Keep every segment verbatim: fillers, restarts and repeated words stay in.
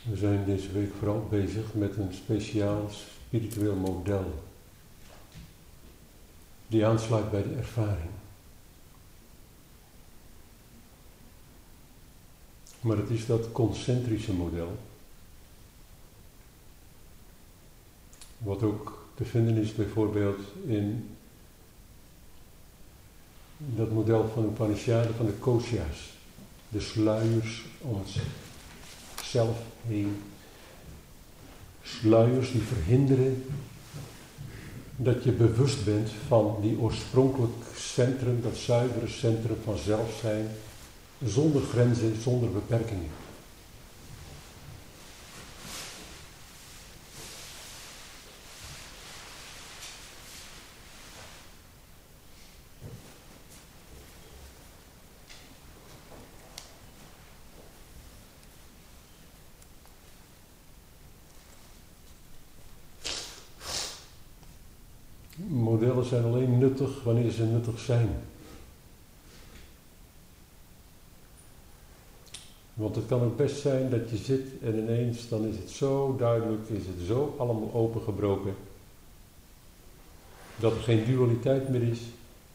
We zijn deze week vooral bezig met een speciaal spiritueel model die aansluit bij de ervaring. Maar het is dat concentrische model, wat ook te vinden is bijvoorbeeld in dat model van de Upanishaden van de kosha's, de sluiers om onszelf heen. Sluiers die verhinderen dat je bewust bent van die oorspronkelijk centrum, dat zuivere centrum van zelfzijn, zonder grenzen, zonder beperkingen. Modellen zijn alleen nuttig wanneer ze nuttig zijn. Want het kan ook best zijn dat je zit en ineens dan is het zo duidelijk, is het zo allemaal opengebroken, dat er geen dualiteit meer is.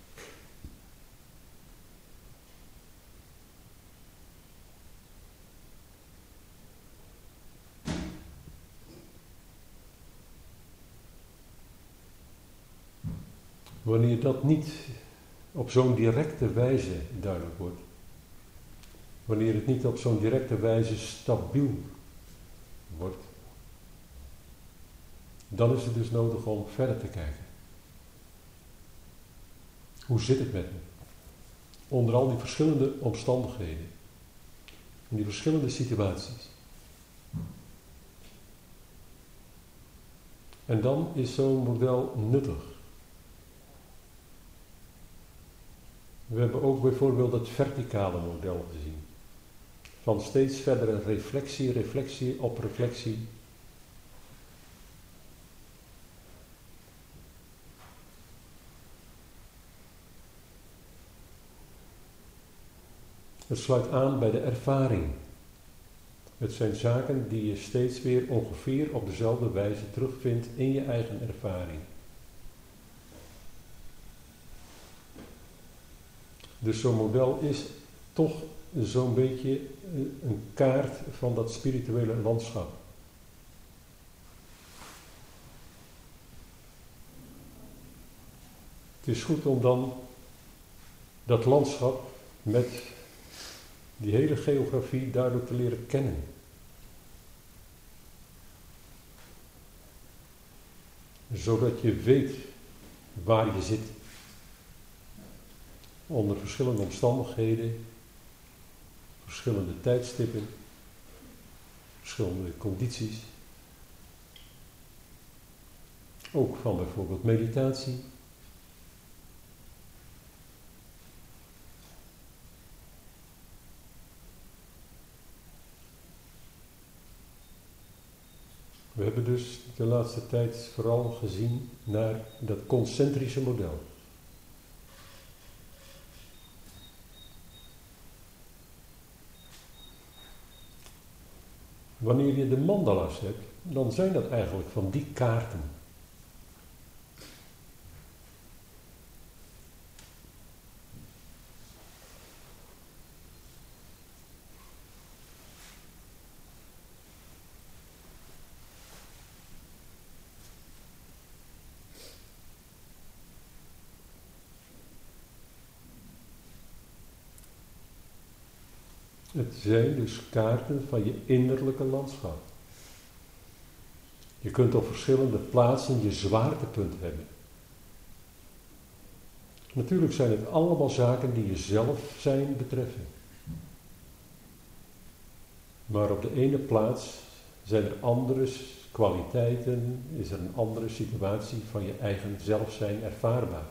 Wanneer dat niet op zo'n directe wijze duidelijk wordt, wanneer het niet op zo'n directe wijze stabiel wordt, dan is het dus nodig om verder te kijken. Hoe zit het met me? Onder al die verschillende omstandigheden, in die verschillende situaties. En dan is zo'n model nuttig. We hebben ook bijvoorbeeld het verticale model gezien. Van steeds verdere reflectie, reflectie op reflectie. Het sluit aan bij de ervaring. Het zijn zaken die je steeds weer ongeveer op dezelfde wijze terugvindt in je eigen ervaring. Dus zo'n model is toch zo'n beetje een kaart van dat spirituele landschap. Het is goed om dan dat landschap met die hele geografie duidelijk te leren kennen. Zodat je weet waar je zit. Onder verschillende omstandigheden, verschillende tijdstippen, verschillende condities. Ook van bijvoorbeeld meditatie. We hebben dus de laatste tijd vooral gezien naar dat concentrische model. Wanneer je de mandala's hebt, dan zijn dat eigenlijk van die kaarten. Het zijn dus kaarten van je innerlijke landschap. Je kunt op verschillende plaatsen je zwaartepunt hebben. Natuurlijk zijn het allemaal zaken die jezelf zijn betreffen. Maar op de ene plaats zijn er andere kwaliteiten, is er een andere situatie van je eigen zelfzijn ervaarbaar.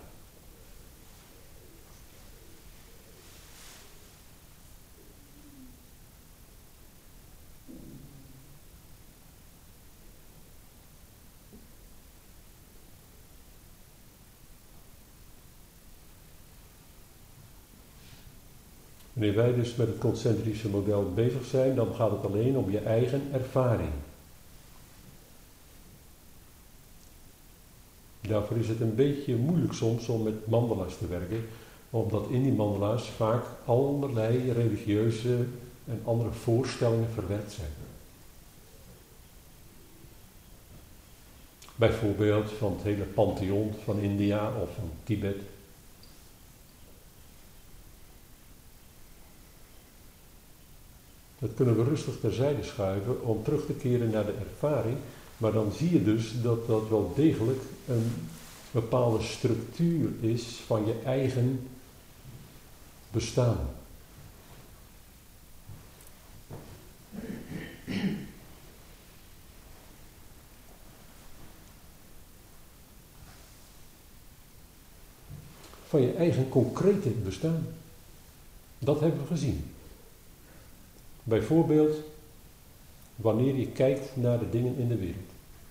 Wanneer wij dus met het concentrische model bezig zijn, dan gaat het alleen om je eigen ervaring. Daarvoor is het een beetje moeilijk soms om met mandala's te werken, omdat in die mandala's vaak allerlei religieuze en andere voorstellingen verwerkt zijn. Bijvoorbeeld van het hele pantheon van India of van Tibet. Dat kunnen we rustig terzijde schuiven om terug te keren naar de ervaring. Maar dan zie je dus dat dat wel degelijk een bepaalde structuur is van je eigen bestaan. Van je eigen concrete bestaan. Dat hebben we gezien. Bijvoorbeeld wanneer je kijkt naar de dingen in de wereld.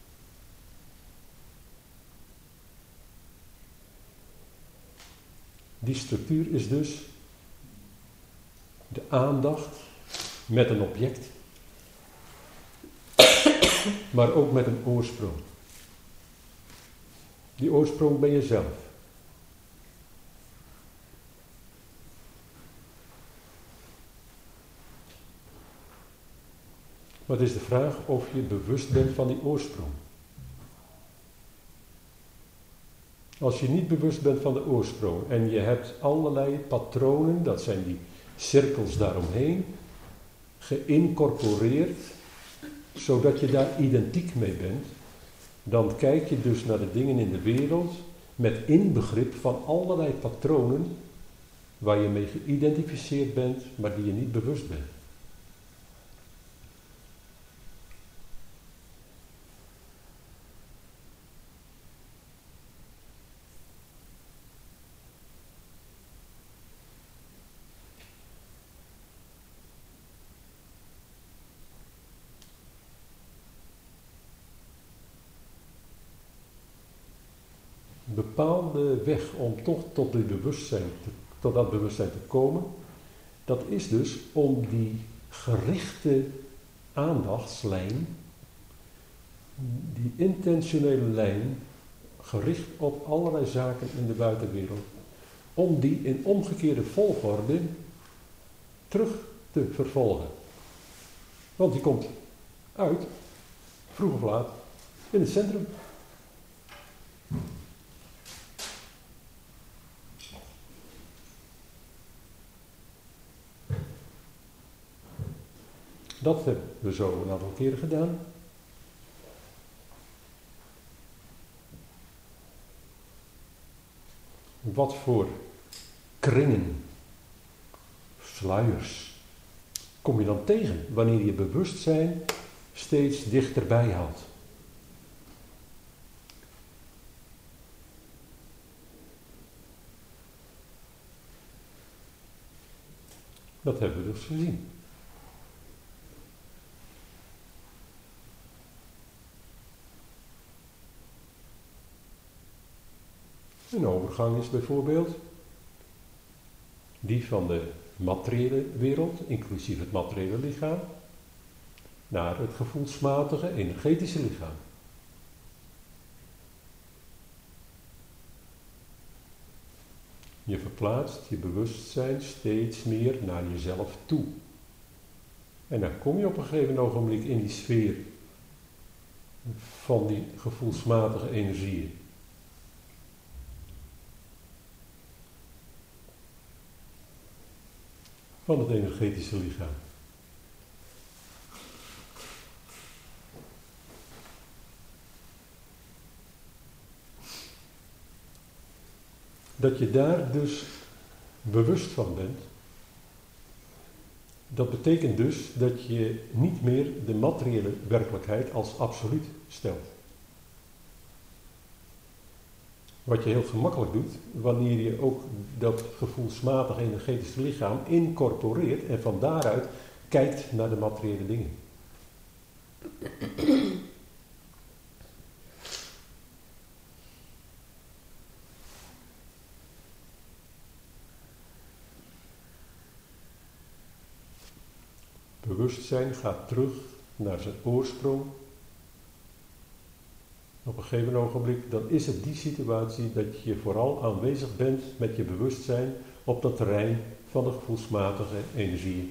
Die structuur is dus de aandacht met een object, maar ook met een oorsprong. Die oorsprong ben je zelf. Maar het is de vraag of je bewust bent van die oorsprong. Als je niet bewust bent van de oorsprong en je hebt allerlei patronen, dat zijn die cirkels daaromheen, geïncorporeerd, zodat je daar identiek mee bent, dan kijk je dus naar de dingen in de wereld met inbegrip van allerlei patronen waar je mee geïdentificeerd bent, maar die je niet bewust bent. Een bepaalde weg om toch tot, die bewustzijn te, tot dat bewustzijn te komen, dat is dus om die gerichte aandachtslijn, die intentionele lijn, gericht op allerlei zaken in de buitenwereld, om die in omgekeerde volgorde terug te vervolgen. Want die komt uit, vroeg of laat, in het centrum. Dat hebben we zo een aantal keren gedaan. Wat voor kringen, sluiers, kom je dan tegen wanneer je bewustzijn steeds dichterbij haalt? Dat hebben we dus gezien. Een overgang is bijvoorbeeld die van de materiële wereld, inclusief het materiële lichaam, naar het gevoelsmatige, energetische lichaam. Je verplaatst je bewustzijn steeds meer naar jezelf toe. En dan kom je op een gegeven ogenblik in die sfeer van die gevoelsmatige energieën. Van het energetische lichaam. Dat je daar dus bewust van bent, dat betekent dus dat je niet meer de materiële werkelijkheid als absoluut stelt. Wat je heel gemakkelijk doet, wanneer je ook dat gevoelsmatig energetische lichaam incorporeert en van daaruit kijkt naar de materiële dingen. bewustzijn gaat terug naar zijn oorsprong. Op een gegeven ogenblik, dan is het die situatie dat je vooral aanwezig bent met je bewustzijn op dat terrein van de gevoelsmatige energie.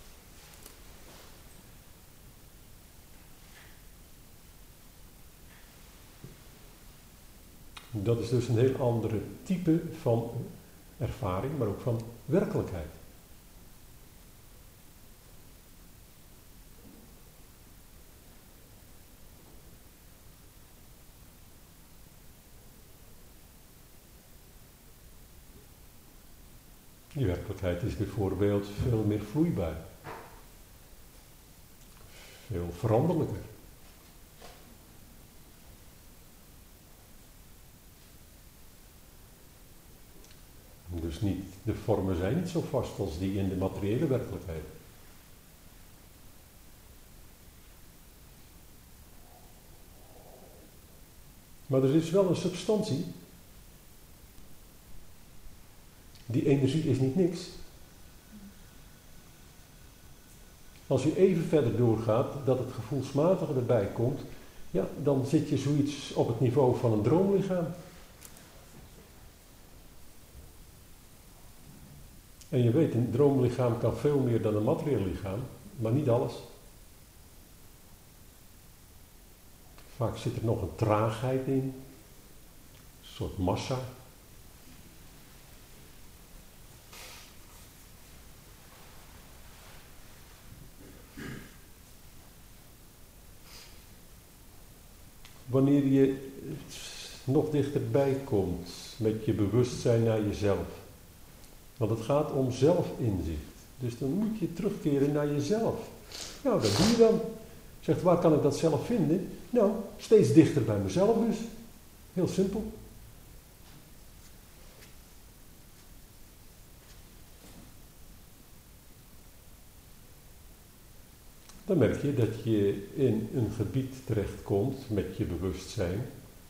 Dat is dus een heel andere type van ervaring, maar ook van werkelijkheid. Die werkelijkheid is bijvoorbeeld veel meer vloeibaar. Veel veranderlijker. Dus niet, de vormen zijn niet zo vast als die in de materiële werkelijkheid. Maar er is wel een substantie. Die energie is niet niks. Als je even verder doorgaat, dat het gevoelsmatige erbij komt, ja, dan zit je zoiets op het niveau van een droomlichaam. En je weet, een droomlichaam kan veel meer dan een materieel lichaam, maar niet alles. Vaak zit er nog een traagheid in, een soort massa. Wanneer je nog dichterbij komt met je bewustzijn naar jezelf. Want het gaat om zelfinzicht. Dus dan moet je terugkeren naar jezelf. Nou, dat doe je dan. Zegt, waar kan ik dat zelf vinden? Nou, steeds dichter bij mezelf dus. Heel simpel. Dan merk je dat je in een gebied terechtkomt met je bewustzijn,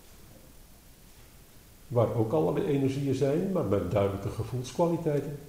waar ook allerlei energieën zijn, maar met duidelijke gevoelskwaliteiten.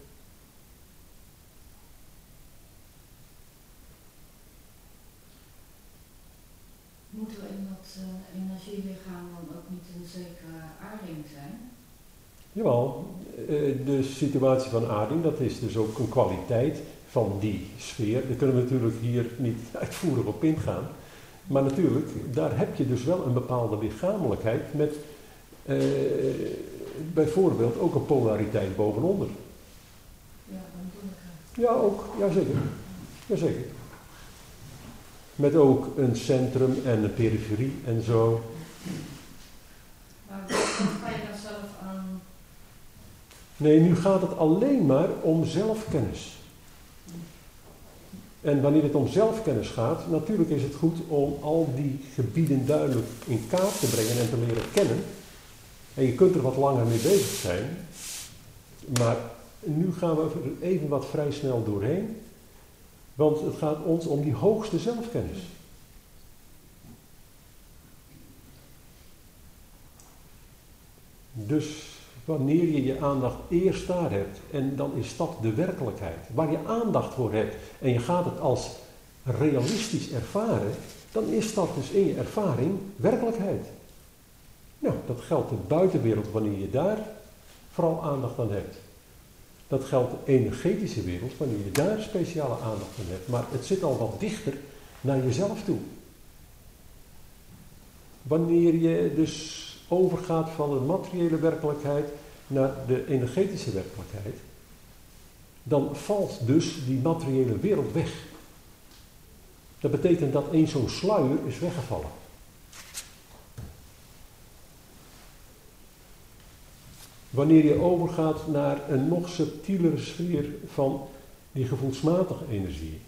Moeten we in dat uh, energielichaam dan ook niet een zekere aarding zijn? Jawel, de situatie van aarding, dat is dus ook een kwaliteit van die sfeer. Daar kunnen we natuurlijk hier niet uitvoerig op ingaan. Maar natuurlijk, daar heb je dus wel een bepaalde lichamelijkheid met eh, bijvoorbeeld ook een polariteit bovenonder. Ja, dan doe ik het. Ja, ook. Jazeker. Jazeker. Met ook een centrum en een periferie en zo. Maar wat ga je dan zelf aan? Nee, nu gaat het alleen maar om zelfkennis. En wanneer het om zelfkennis gaat, natuurlijk is het goed om al die gebieden duidelijk in kaart te brengen en te leren kennen. En je kunt er wat langer mee bezig zijn. Maar nu gaan we er even wat vrij snel doorheen. Want het gaat ons om die hoogste zelfkennis. Dus wanneer je je aandacht eerst daar hebt, en dan is dat de werkelijkheid, waar je aandacht voor hebt, en je gaat het als realistisch ervaren, dan is dat dus in je ervaring werkelijkheid. Nou, dat geldt de buitenwereld wanneer je daar vooral aandacht aan hebt. Dat geldt de energetische wereld wanneer je daar speciale aandacht aan hebt. Maar het zit al wat dichter naar jezelf toe. Wanneer je dus overgaat van de materiële werkelijkheid naar de energetische werkelijkheid, dan valt dus die materiële wereld weg. Dat betekent dat één zo'n sluier is weggevallen. Wanneer je overgaat naar een nog subtielere sfeer van die gevoelsmatige energie,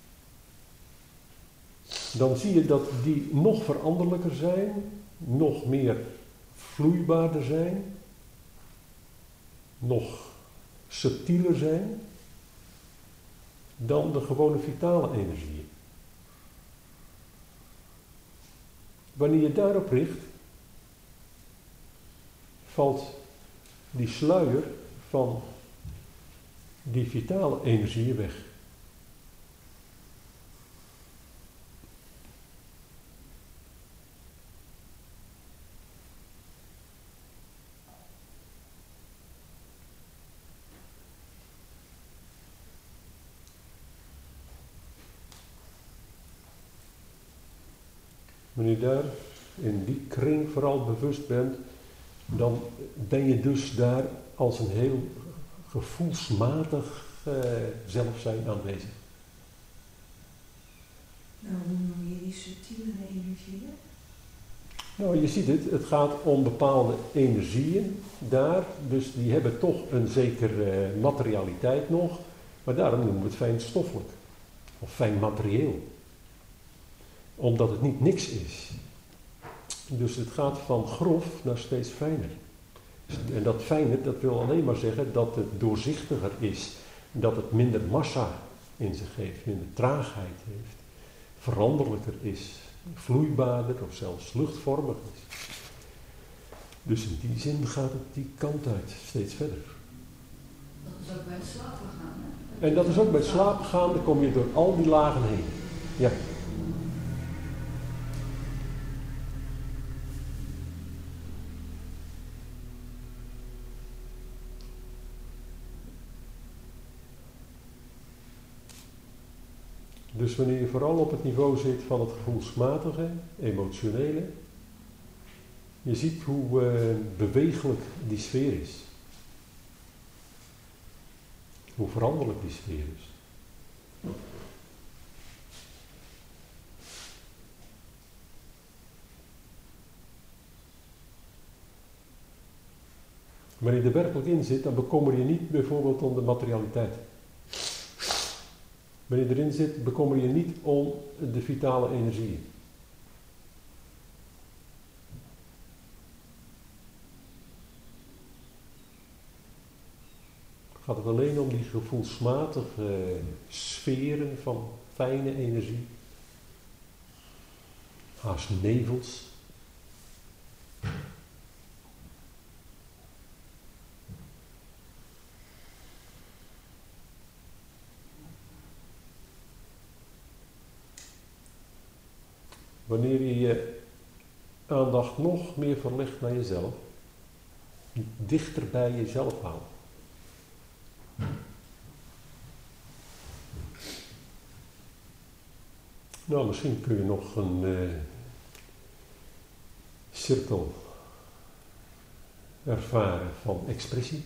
dan zie je dat die nog veranderlijker zijn, nog meer vloeibaarder zijn, nog subtieler zijn dan de gewone vitale energieën. Wanneer je daarop richt, valt die sluier van die vitale energieën weg. Wanneer je daar in die kring vooral bewust bent, dan ben je dus daar als een heel gevoelsmatig uh, zelfzijn aanwezig. Nou, hoe noem je die subtielere energieën? Nou, je ziet het, het gaat om bepaalde energieën daar, dus die hebben toch een zekere uh, materialiteit nog, maar daarom noemen we het fijnstoffelijk, of fijn materieel. Omdat het niet niks is. Dus het gaat van grof naar steeds fijner. En dat fijner, dat wil alleen maar zeggen dat het doorzichtiger is, dat het minder massa in zich heeft, minder traagheid heeft, veranderlijker is, vloeibaarder of zelfs luchtvormig is. Dus in die zin gaat het die kant uit, steeds verder. Dat is ook bij het slapen gaan, hè? En dat is ook bij het slapen gaan, dan kom je door al die lagen heen. Ja. Dus wanneer je vooral op het niveau zit van het gevoelsmatige, emotionele, je ziet hoe uh, bewegelijk die sfeer is. Hoe veranderlijk die sfeer is. Wanneer je er werkelijk in zit, dan bekommer je niet bijvoorbeeld om de materialiteit. Wanneer je erin zit, bekommer je niet om de vitale energieën. Gaat het alleen om die gevoelsmatige sferen van fijne energie, haast nevels. Wanneer je je aandacht nog meer verlegt naar jezelf, dichter bij jezelf haalt. Nou, misschien kun je nog een uh, cirkel ervaren van expressie.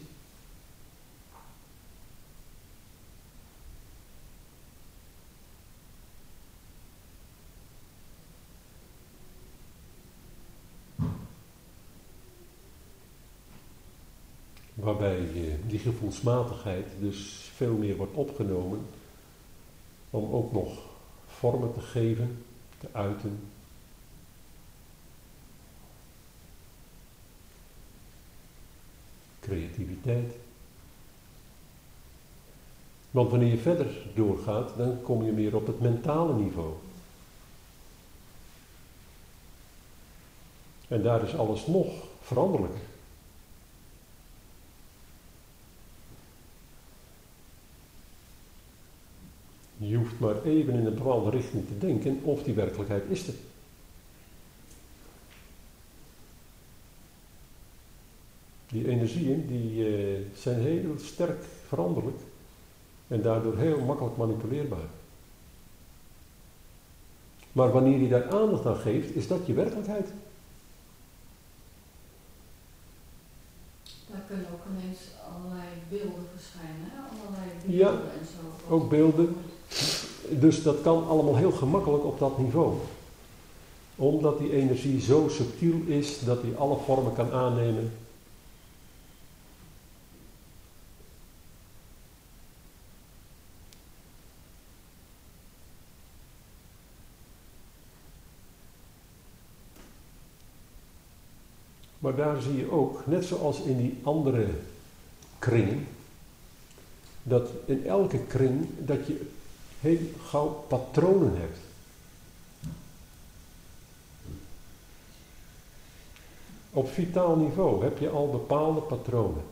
Waarbij uh, die gevoelsmatigheid dus veel meer wordt opgenomen om ook nog vormen te geven, te uiten. Creativiteit. Want wanneer je verder doorgaat, dan kom je meer op het mentale niveau. En daar is alles nog veranderlijker. Je hoeft maar even in een bepaalde richting te denken of die werkelijkheid is er. Die energieën die, uh, zijn heel sterk veranderlijk en daardoor heel makkelijk manipuleerbaar. Maar wanneer je daar aandacht aan geeft, is dat je werkelijkheid. Daar kunnen ook ineens allerlei beelden verschijnen, hè? Allerlei beelden Ja, en zo. ook beelden. Dus dat kan allemaal heel gemakkelijk op dat niveau. Omdat die energie zo subtiel is dat die alle vormen kan aannemen. Maar daar zie je ook, net zoals in die andere kringen, dat in elke kring dat je heel gauw patronen hebt. Op vitaal niveau heb je al bepaalde patronen.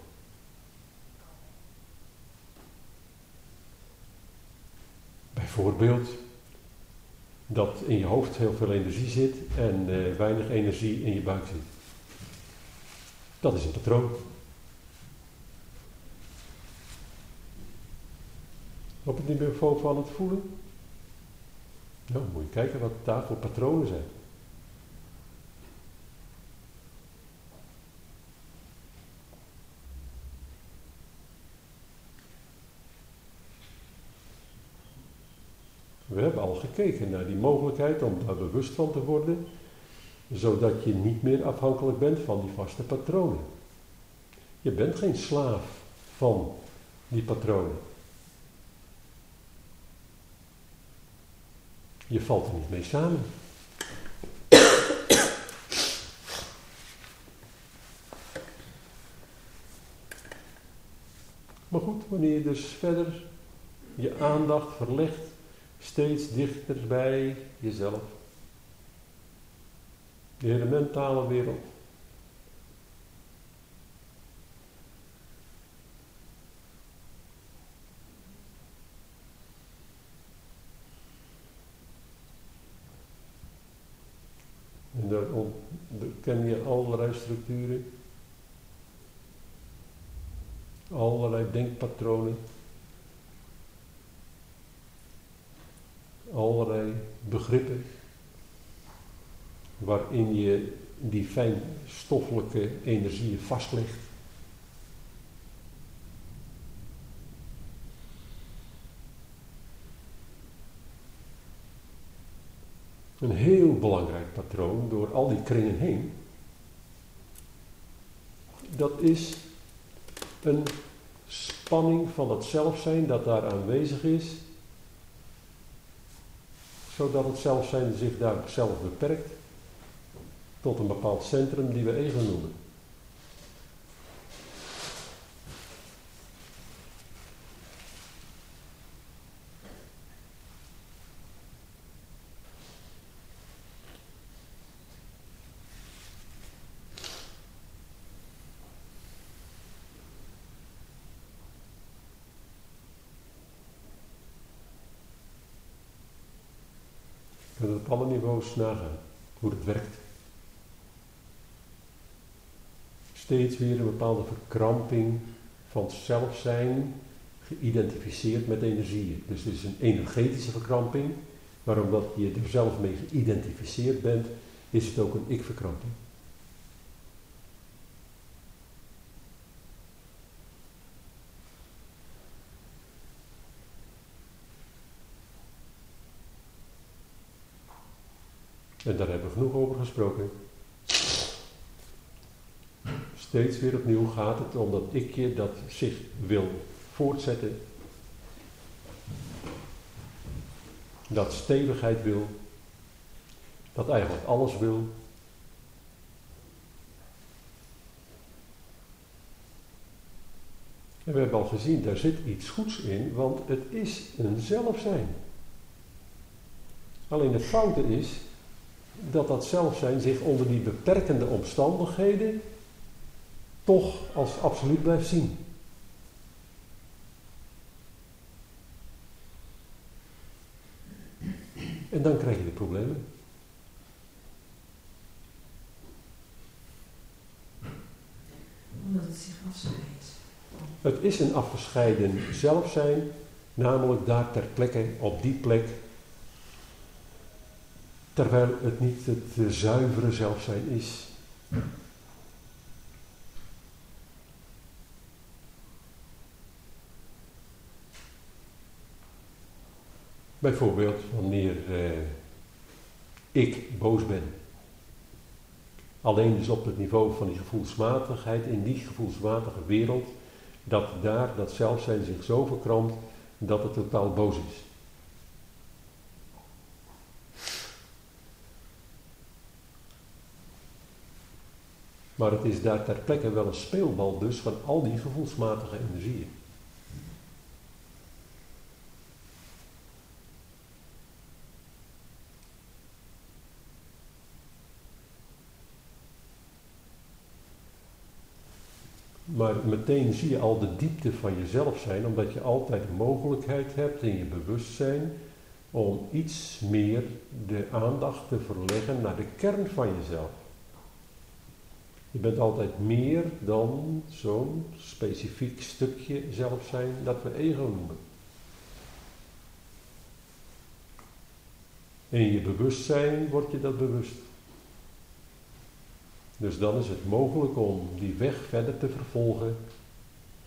Bijvoorbeeld dat in je hoofd heel veel energie zit en uh, weinig energie in je buik zit. Dat is een patroon. Op het niveau van het voelen? Nou, moet je kijken wat daar voor patronen zijn. We hebben al gekeken naar die mogelijkheid om daar bewust van te worden, zodat je niet meer afhankelijk bent van die vaste patronen. Je bent geen slaaf van die patronen. Je valt er niet mee samen. Maar goed, wanneer je dus verder je aandacht verlegt, steeds dichter bij jezelf. De hele mentale wereld. En daar ken je allerlei structuren. Allerlei denkpatronen. Allerlei begrippen. Waarin je die fijnstoffelijke energieën vastlegt. Een heel belangrijk patroon door al die kringen heen. Dat is een spanning van het zelfzijn dat daar aanwezig is. Zodat het zelfzijn zich daar zelf beperkt. Tot een bepaald centrum die we ego noemen. Je kunt het op alle niveaus nagaan, hoe het werkt. Steeds weer een bepaalde verkramping van het zelfzijn, geïdentificeerd met energieën. Dus het is een energetische verkramping, maar omdat je er zelf mee geïdentificeerd bent, is het ook een ik-verkramping. En daar hebben we genoeg over gesproken. Steeds weer opnieuw gaat het om dat ikje dat zich wil voortzetten. Dat stevigheid wil. Dat eigenlijk alles wil. En we hebben al gezien, daar zit iets goeds in, want het is een zelfzijn. Alleen het foute is dat dat zelfzijn zich onder die beperkende omstandigheden toch als absoluut blijft zien. En dan krijg je de problemen. Omdat het zich afscheidt. Het is een afgescheiden zelfzijn, namelijk daar ter plekke, op die plek, terwijl het niet het zuivere zelfzijn is. Bijvoorbeeld wanneer eh, ik boos ben. Alleen dus op het niveau van die gevoelsmatigheid, in die gevoelsmatige wereld, dat daar dat zelfzijn zich zo verkrampt dat het totaal boos is. Maar het is daar ter plekke wel een speelbal dus van al die gevoelsmatige energieën. Maar meteen zie je al de diepte van jezelf zijn, omdat je altijd de mogelijkheid hebt in je bewustzijn om iets meer de aandacht te verleggen naar de kern van jezelf. Je bent altijd meer dan zo'n specifiek stukje zelf zijn dat we ego noemen. In je bewustzijn word je dat bewust. Dus dan is het mogelijk om die weg verder te vervolgen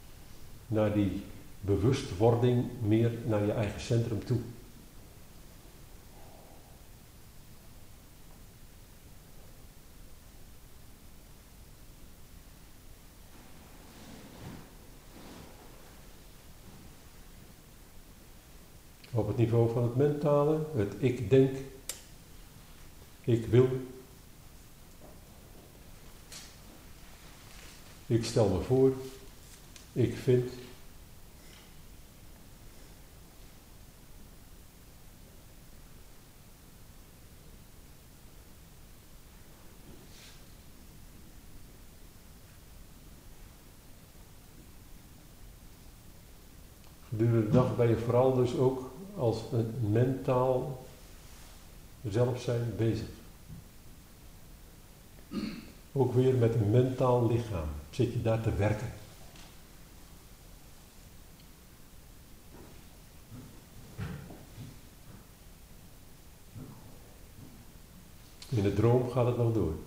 naar die bewustwording meer naar je eigen centrum toe. Op het niveau van het mentale, het ik denk, ik wil, ik stel me voor, ik vind. Gedurende de dag ben je vooral dus ook als een mentaal zelf zijn bezig. Ook weer met een mentaal lichaam zit je daar te werken. In de droom gaat het nog door.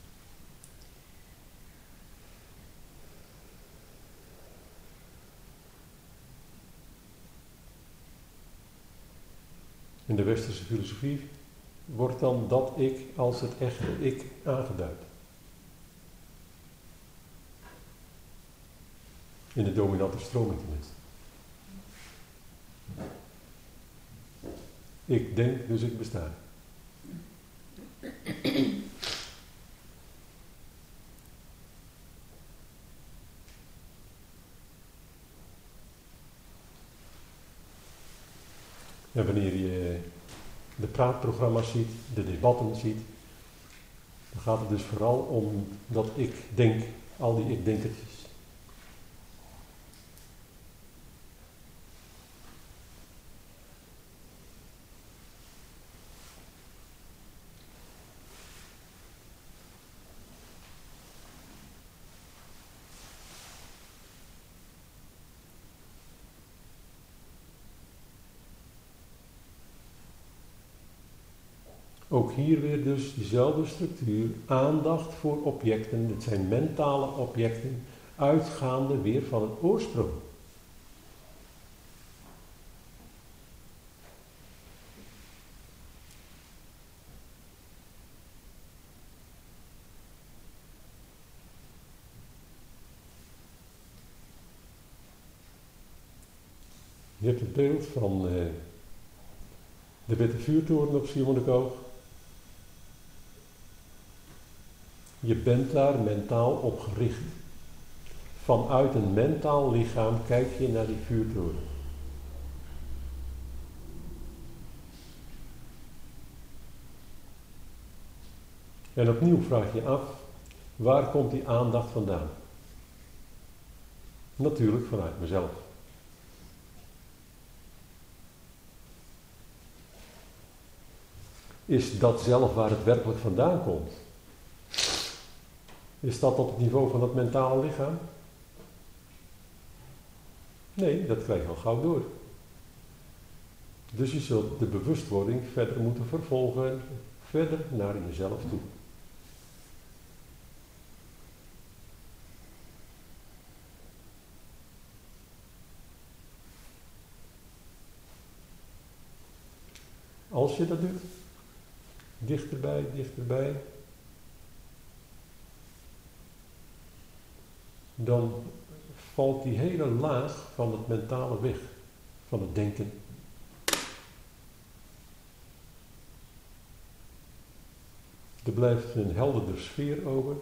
In de westerse filosofie wordt dan dat ik als het echte ik aangeduid. In de dominante stroming tenminste. Ik denk, dus ik besta. En wanneer je de praatprogramma's ziet, de debatten ziet, dan gaat het dus vooral om dat ik denk, al die ik-denkertjes. Ook hier weer dus diezelfde structuur, aandacht voor objecten, het zijn mentale objecten, uitgaande weer van het oorsprong. Je hebt het beeld van uh, de witte vuurtoren op Schiermonnikoog. Je bent daar mentaal op gericht. Vanuit een mentaal lichaam kijk je naar die vuurtoren. En opnieuw vraag je af, waar komt die aandacht vandaan? Natuurlijk vanuit mezelf. Is dat zelf waar het werkelijk vandaan komt? Is dat op het niveau van het mentale lichaam? Nee, dat krijg je al gauw door. Dus je zult de bewustwording verder moeten vervolgen, verder naar jezelf toe. Als je dat doet, dichterbij, dichterbij, dan valt die hele laag van het mentale weg, van het denken. Er blijft een helderder sfeer over,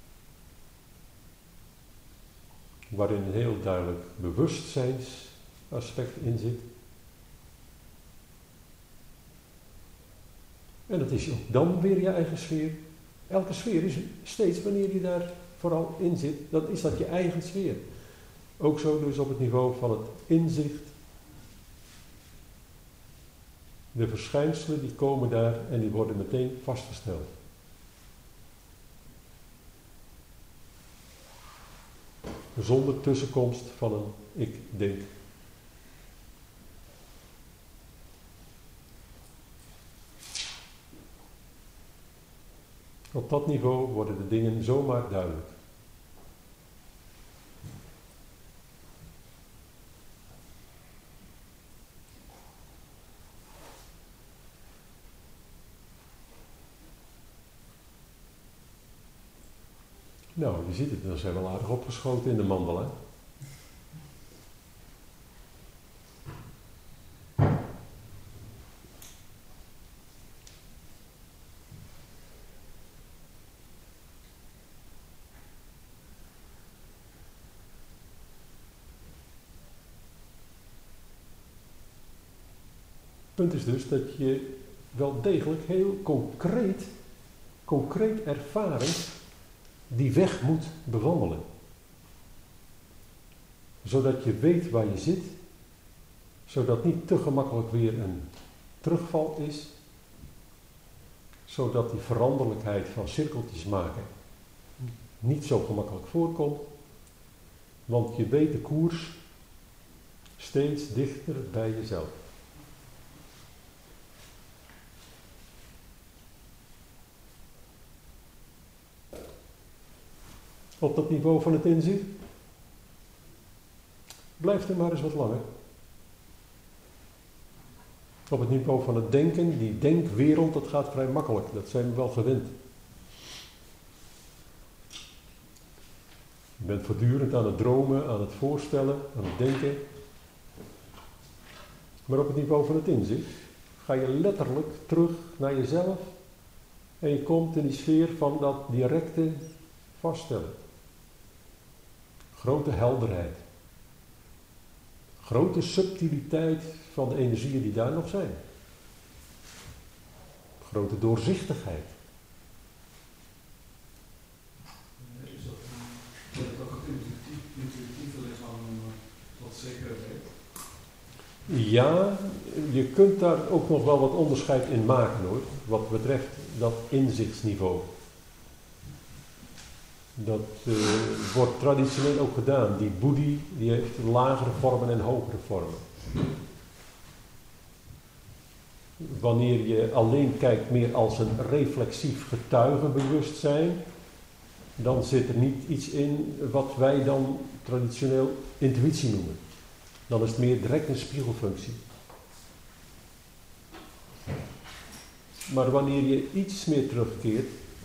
waarin een heel duidelijk bewustzijnsaspect in zit. En dat is ook dan weer je eigen sfeer. Elke sfeer is steeds, wanneer je daar vooral in zit, dan is dat je eigen sfeer. Ook zo dus op het niveau van het inzicht. De verschijnselen die komen daar en die worden meteen vastgesteld. Zonder tussenkomst van een ik denk. Op dat niveau worden de dingen zomaar duidelijk. Nou, je ziet het, dan zijn we wel aardig opgeschoten in de mandala. punt is dus dat je wel degelijk heel concreet, concreet ervaren die weg moet bewandelen. Zodat je weet waar je zit, zodat niet te gemakkelijk weer een terugval is, zodat die veranderlijkheid van cirkeltjes maken niet zo gemakkelijk voorkomt, want je weet de koers steeds dichter bij jezelf. Op dat niveau van het inzicht, blijf er maar eens wat langer. Op het niveau van het denken, die denkwereld, dat gaat vrij makkelijk. Dat zijn we wel gewend. Je bent voortdurend aan het dromen, aan het voorstellen, aan het denken. Maar op het niveau van het inzicht ga je letterlijk terug naar jezelf en je komt in die sfeer van dat directe vaststellen. Grote helderheid. Grote subtiliteit van de energieën die daar nog zijn. Grote doorzichtigheid. Is dat, dat het ook het intuïtieve lichaam wat zeker weet? Ja, je kunt daar ook nog wel wat onderscheid in maken hoor, wat betreft dat inzichtsniveau. Dat uh, wordt traditioneel ook gedaan. Die boeddhi die heeft lagere vormen en hogere vormen. Wanneer je alleen kijkt meer als een reflexief getuigenbewustzijn, dan zit er niet iets in wat wij dan traditioneel intuïtie noemen. Dan is het meer direct een spiegelfunctie. Maar wanneer je iets meer terugkeert,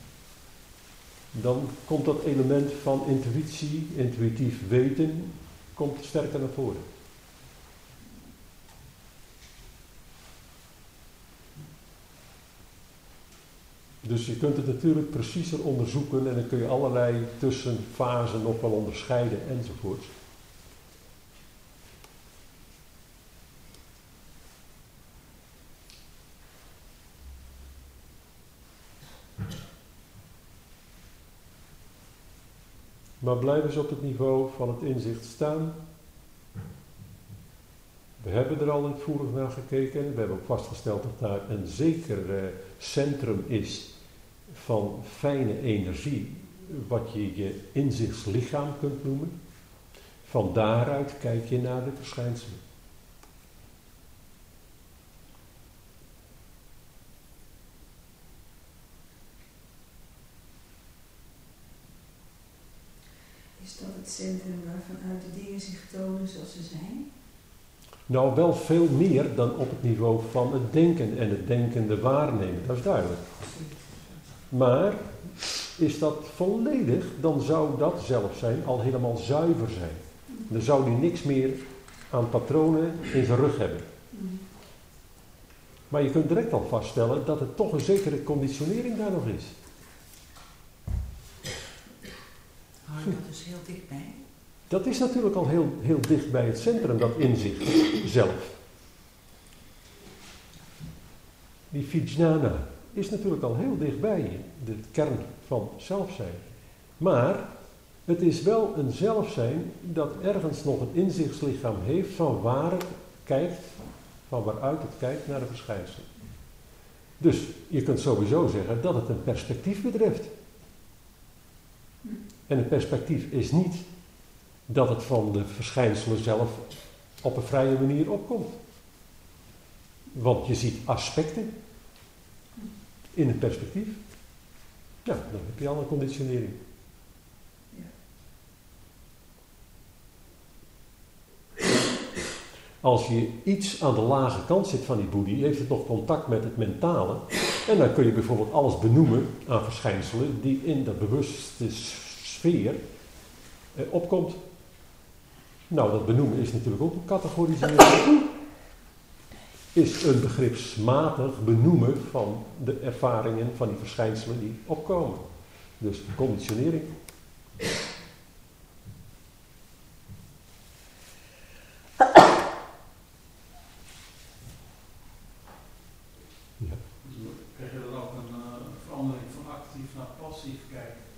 dan komt dat element van intuïtie, intuïtief weten, komt sterker naar voren. Dus je kunt het natuurlijk preciezer onderzoeken en dan kun je allerlei tussenfasen nog wel onderscheiden enzovoort. Maar blijf eens op het niveau van het inzicht staan. We hebben er al uitvoerig naar gekeken. We hebben ook vastgesteld dat daar een zeker uh, centrum is van fijne energie, wat je je inzichtslichaam kunt noemen. Van daaruit kijk je naar de verschijnselen. Is dat het centrum waarvanuit de dingen zich tonen zoals ze zijn? Nou, wel veel meer dan op het niveau van het denken en het denkende waarnemen, dat is duidelijk. Maar is dat volledig, dan zou dat zelf zijn al helemaal zuiver zijn. Dan zou die niks meer aan patronen in zijn rug hebben. Maar je kunt direct al vaststellen dat er toch een zekere conditionering daar nog is. Hou je dat dus heel dichtbij? Dat is natuurlijk al heel, heel dicht bij het centrum, dat inzicht zelf. Die vijnana is natuurlijk al heel dichtbij je, de kern van zelfzijn. Maar het is wel een zelfzijn dat ergens nog een inzichtslichaam heeft van waar het kijkt, van waaruit het kijkt naar de verschijnselen. Dus je kunt sowieso zeggen dat het een perspectief betreft. En een perspectief is niet dat het van de verschijnselen zelf op een vrije manier opkomt. Want je ziet aspecten in een perspectief. Ja, dan heb je al een conditionering. Ja. Als je iets aan de lage kant zit van die boeddhi, heeft het nog contact met het mentale. En dan kun je bijvoorbeeld alles benoemen aan verschijnselen die in dat bewuste sfeer eh, opkomt. Nou, dat benoemen is natuurlijk ook een categorisering. Is een begripsmatig benoemen van de ervaringen van die verschijnselen die opkomen. Dus conditionering.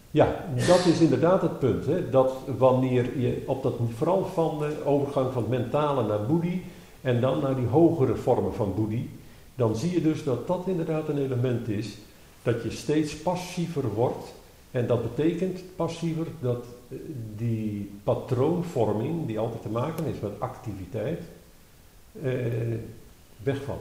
Ja, dat is inderdaad het punt. Hè? Dat wanneer je op dat, vooral van de overgang van het mentale naar boeddhi en dan naar die hogere vormen van boeddhi, dan zie je dus dat dat inderdaad een element is, dat je steeds passiever wordt. En dat betekent passiever dat die patroonvorming, die altijd te maken is met activiteit, eh, wegvalt.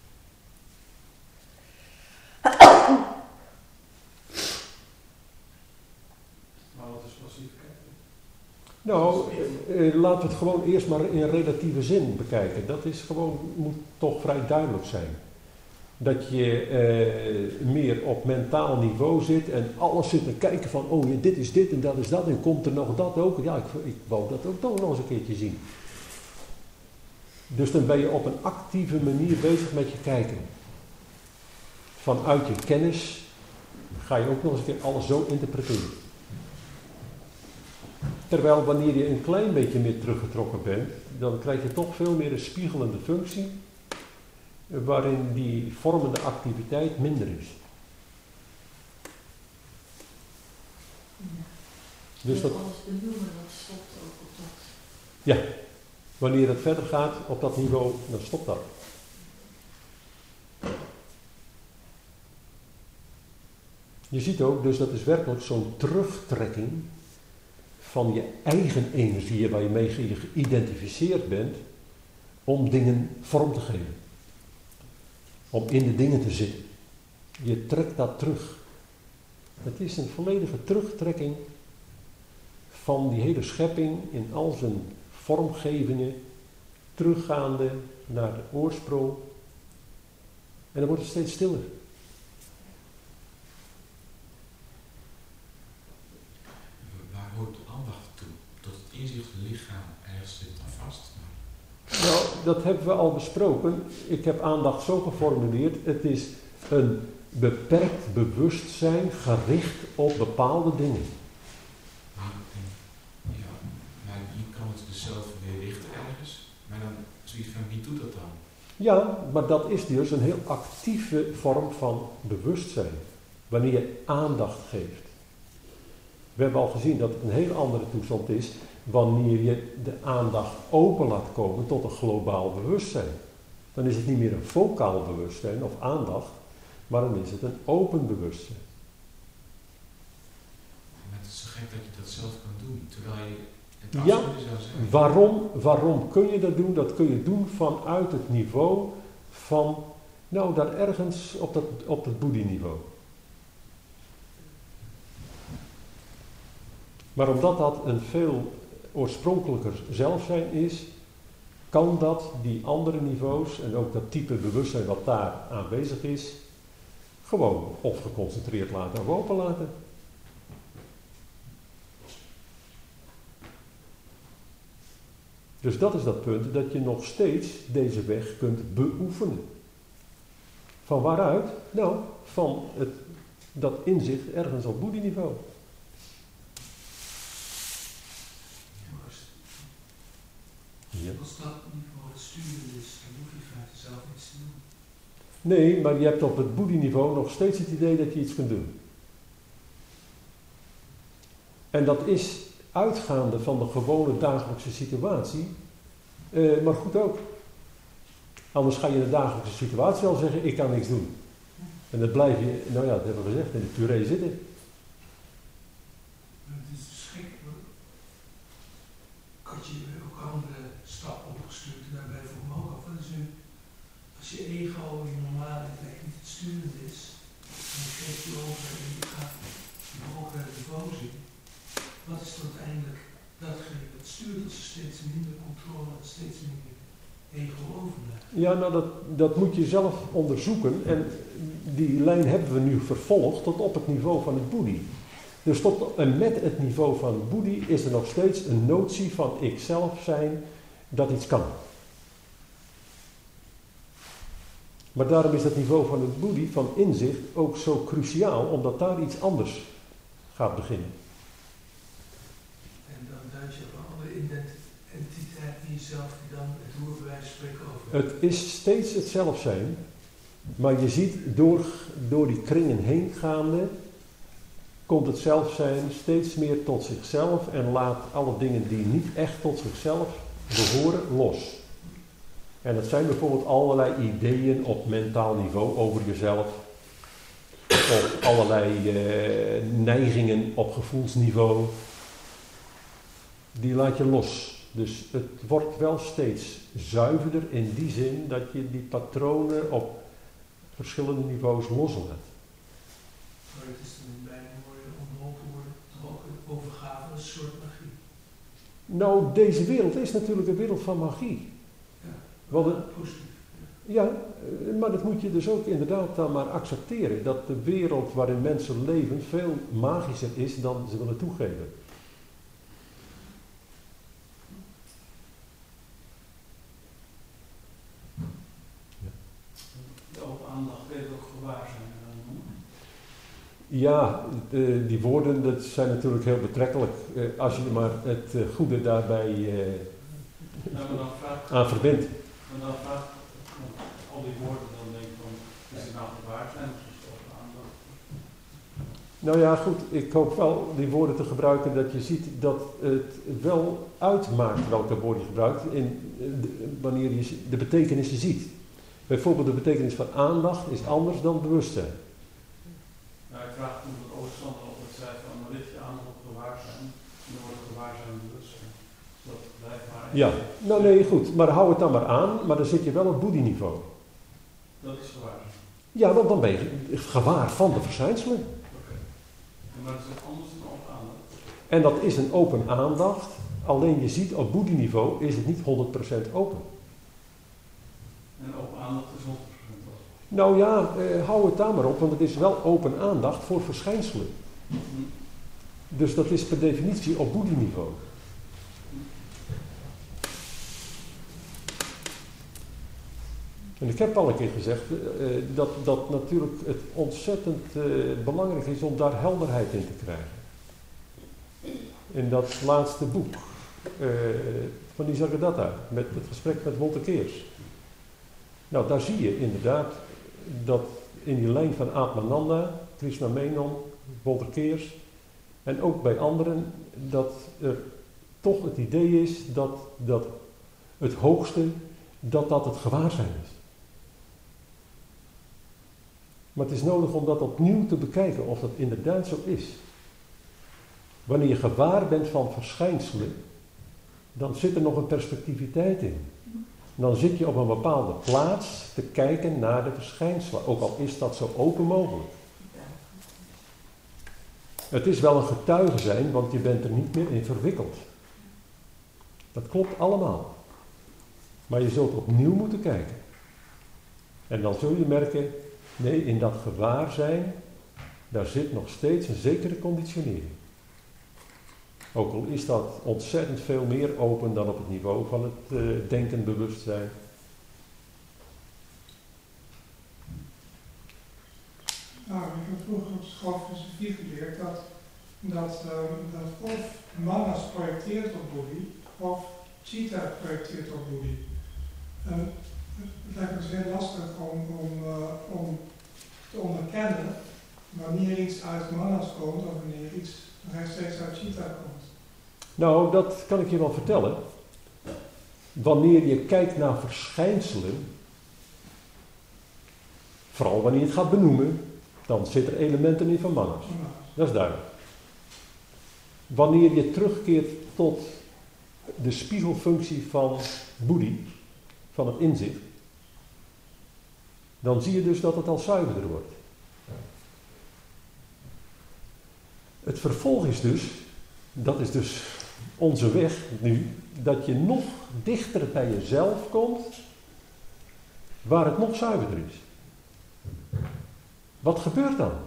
Maar wat is passiviteit? Nou, eh, laten we het gewoon eerst maar in relatieve zin bekijken. Dat is gewoon, moet toch vrij duidelijk zijn. Dat je eh, meer op mentaal niveau zit en alles zit te kijken van, oh ja, dit is dit en dat is dat en komt er nog dat ook. Ja, ik, ik wou dat ook toch nog eens een keertje zien. Dus dan ben je op een actieve manier bezig met je kijken. Vanuit je kennis ga je ook nog eens een keer alles zo interpreteren. Terwijl wanneer je een klein beetje meer teruggetrokken bent, dan krijg je toch veel meer een spiegelende functie, waarin die vormende activiteit minder is. Ja. Dus dat, alles benoemen, dat stopt ook op dat. ja, wanneer het verder gaat op dat niveau, dan stopt dat. Je ziet ook, dus dat is werkelijk zo'n terugtrekking van je eigen energie waar je mee geïdentificeerd bent, om dingen vorm te geven. Om in de dingen te zitten. Je trekt dat terug. Het is een volledige terugtrekking van die hele schepping in al zijn vormgevingen, teruggaande naar de oorsprong. En dan wordt het steeds stiller. Waar hoort de aandacht toe? Tot het inzicht lichaam ergens zit dan vast. Nou, dat hebben we al besproken. Ik heb aandacht zo geformuleerd. Het is een beperkt bewustzijn gericht op bepaalde dingen. Maar, ja, maar je kan het dus zelf weer richten ergens. Maar dan zoiets van, wie doet dat dan? Ja, maar dat is dus een heel actieve vorm van bewustzijn. Wanneer je aandacht geeft. We hebben al gezien dat het een heel andere toestand is wanneer je de aandacht open laat komen tot een globaal bewustzijn. Dan is het niet meer een focaal bewustzijn of aandacht, maar dan is het een open bewustzijn. Maar het is zo gek dat je dat zelf kan doen, terwijl je het Ja, afsluiten zou zijn. waarom, waarom kun je dat doen? Dat kun je doen vanuit het niveau van, nou daar ergens op dat, op dat boeddhi-niveau. Maar omdat dat een veel oorspronkelijker zelfzijn is, kan dat die andere niveaus en ook dat type bewustzijn wat daar aanwezig is, gewoon of geconcentreerd laten of open laten. Dus dat is dat punt dat je nog steeds deze weg kunt beoefenen. Van waaruit? Nou, van het, dat inzicht ergens op boeddhi-niveau. Ja. Als dat niveau het sturen is, dan hoef je feite zelf niets te doen. Nee, maar je hebt op het boeddhi-niveau nog steeds het idee dat je iets kunt doen. En dat is uitgaande van de gewone dagelijkse situatie, uh, maar goed ook. Anders ga je in de dagelijkse situatie wel zeggen, ik kan niks doen. En dan blijf je, nou ja, dat hebben we gezegd, in de puree zitten. Het is dus gek, hoor. Ik had je ook andere stappen opgestuurd en daarbij vroeg me ook af. Dus nu, als je ego je normale weg niet het sturend is, en je geeft je over en je gaat je hoger niveau zien, wat is dan uiteindelijk datgene dat stuurt als er steeds minder controle en steeds minder ego overblijft? Ja, nou dat, dat moet je zelf onderzoeken en die lijn hebben we nu vervolgd tot op het niveau van het boeddhi. Dus tot en met het niveau van het boeddhi is er nog steeds een notie van ikzelf zijn dat iets kan. Maar daarom is dat niveau van het boeddhi, van inzicht, ook zo cruciaal, omdat daar iets anders gaat beginnen. En dan duid je op een andere identiteit in jezelf die dan het roer bij wijze van spreken over. Het is steeds het zelf zijn, maar je ziet door, door die kringen heen gaande, komt het zelfzijn steeds meer tot zichzelf en laat alle dingen die niet echt tot zichzelf behoren los. En dat zijn bijvoorbeeld allerlei ideeën op mentaal niveau over jezelf. Of allerlei uh, neigingen op gevoelsniveau. Die laat je los. Dus het wordt wel steeds zuiverder in die zin dat je die patronen op verschillende niveaus loslaat. Maar het is dan bijna mooier om te worden, toch ook een overgave, een soort magie. Nou, deze wereld is natuurlijk een wereld van magie. Ja, Want het, positief. ja, maar dat moet je dus ook inderdaad dan maar accepteren. Dat de wereld waarin mensen leven veel magischer is dan ze willen toegeven. De open aandacht weet ook gewaar zijn. Ja, de, die woorden dat zijn natuurlijk heel betrekkelijk. Eh, als je maar het uh, goede daarbij uh, Ja, maar dan vraagt, aan verbindt. maar dan vraagt al die woorden, dan denk ik van, is het nou gewaar zijn of is het open aandacht? Nou ja, goed, ik hoop wel die woorden te gebruiken dat je ziet dat het wel uitmaakt welke woorden je gebruikt in, de, wanneer je de betekenissen ziet. Bijvoorbeeld de betekenis van aandacht is anders dan bewustzijn. Nou, ik vraag toen dat Alexander altijd zei van, maar richt je aandacht op gewaar zijn, en dan wordt het gewaar zijn bewustzijn. Dus dat blijft maar één. Ja, nou nee, goed, maar hou het dan maar aan, maar dan zit je wel op boedi-niveau. Dat is gewaar zijn. Ja, want dan ben je gewaar van de verschijnselen. Oké. En maar dat is anders dan open aandacht. En dat is een open aandacht, alleen je ziet op boedi-niveau is het niet honderd procent open. En open aandacht is honderd procent open. Nou ja, eh, hou het daar maar op, want het is wel open aandacht voor verschijnselen. Hm. Dus dat is per definitie op boedi-niveau. En ik heb al een keer gezegd uh, dat, dat natuurlijk het ontzettend uh, belangrijk is om daar helderheid in te krijgen. In dat laatste boek uh, van Nisargadatta, met het gesprek met Wolter Keers. Nou, daar zie je inderdaad dat in die lijn van Atmananda, Krishna Menon, Wolter Keers en ook bij anderen, dat er toch het idee is dat, dat het hoogste, dat dat het gewaarzijn is. Maar het is nodig om dat opnieuw te bekijken of dat inderdaad zo is. Wanneer je gewaar bent van verschijnselen, dan zit er nog een perspectiviteit in. Dan zit je op een bepaalde plaats te kijken naar de verschijnselen, ook al is dat zo open mogelijk. Het is wel een getuige zijn, want je bent er niet meer in verwikkeld. Dat klopt allemaal. Maar je zult opnieuw moeten kijken. En dan zul je merken, nee, in dat gewaarzijn, daar zit nog steeds een zekere conditionering. Ook al is dat ontzettend veel meer open dan op het niveau van het uh, denkend bewustzijn. Nou, ik heb vroeger op school filosofie geleerd dat, dat, uh, dat of manas projecteert op Boeddhi, of Chitta projecteert op Boeddhi. En het lijkt me dus heel lastig om, om, uh, om te onderkennen wanneer iets uit manas komt of wanneer iets rechtstreeks uit Chitta komt. Nou, dat kan ik je wel vertellen. Wanneer je kijkt naar verschijnselen, vooral wanneer je het gaat benoemen, dan zitten er elementen in van manas. Dat is duidelijk. Wanneer je terugkeert tot de spiegelfunctie van Boeddhi, van het inzicht, dan zie je dus dat het al zuiverder wordt. Het vervolg is dus, dat is dus onze weg nu, dat je nog dichter bij jezelf komt, waar het nog zuiverder is. Wat gebeurt dan?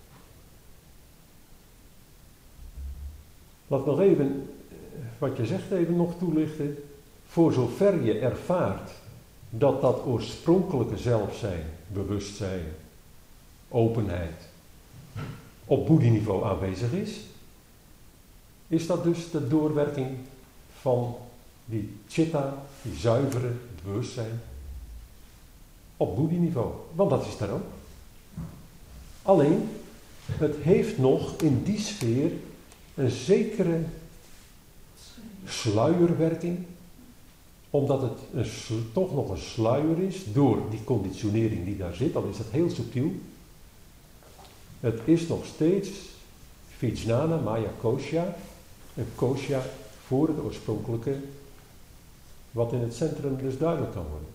Laat ik nog even, wat je zegt even nog toelichten. Voor zover je ervaart dat dat oorspronkelijke zelfzijn, bewustzijn, openheid, op boeddhi-niveau aanwezig is, is dat dus de doorwerking van die chitta, die zuivere bewustzijn, op boeddhi-niveau. Want dat is daar ook. Alleen, het heeft nog in die sfeer een zekere sluierwerking, omdat het een, sl- toch nog een sluier is door die conditionering die daar zit, dan is het heel subtiel. Het is nog steeds Vijnana Maya Kosha, een kosha voor het oorspronkelijke, wat in het centrum dus duidelijk kan worden.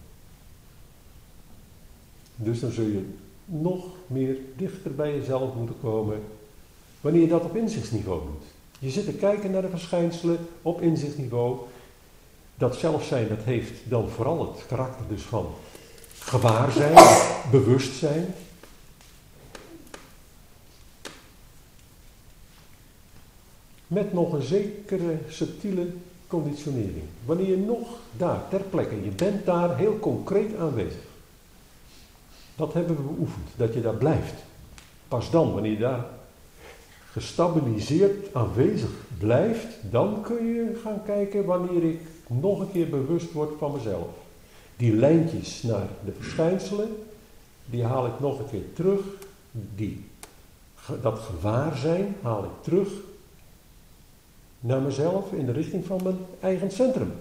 Dus dan zul je nog meer dichter bij jezelf moeten komen wanneer je dat op inzichtsniveau doet. Je zit te kijken naar de verschijnselen op inzichtsniveau. Dat zelfzijn, dat heeft dan vooral het karakter dus van gewaarzijn, bewustzijn. Met nog een zekere subtiele conditionering. Wanneer je nog daar ter plekke, je bent daar heel concreet aanwezig. Dat hebben we beoefend, dat je daar blijft. Pas dan, wanneer je daar gestabiliseerd aanwezig blijft, dan kun je gaan kijken wanneer ik nog een keer bewust word van mezelf. Die lijntjes naar de verschijnselen, die haal ik nog een keer terug. Die, dat gewaarzijn haal ik terug naar mezelf in de richting van mijn eigen centrum.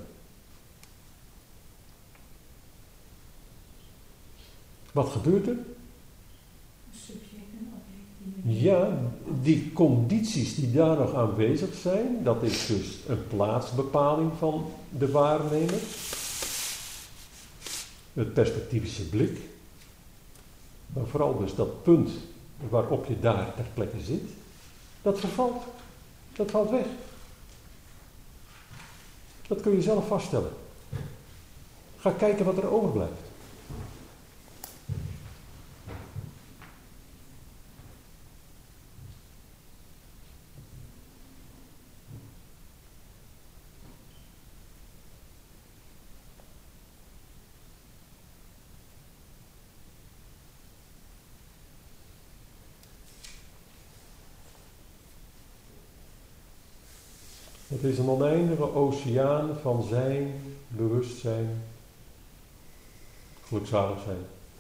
Wat gebeurt er? Ja, die condities die daar nog aanwezig zijn, dat is dus een plaatsbepaling van de waarnemer. Het perspectivische blik. Maar vooral dus dat punt waarop je daar ter plekke zit, dat vervalt. Dat valt weg. Dat kun je zelf vaststellen. Ga kijken wat er overblijft. Het is een oneindige oceaan van zijn, bewustzijn, gelukzalig zijn.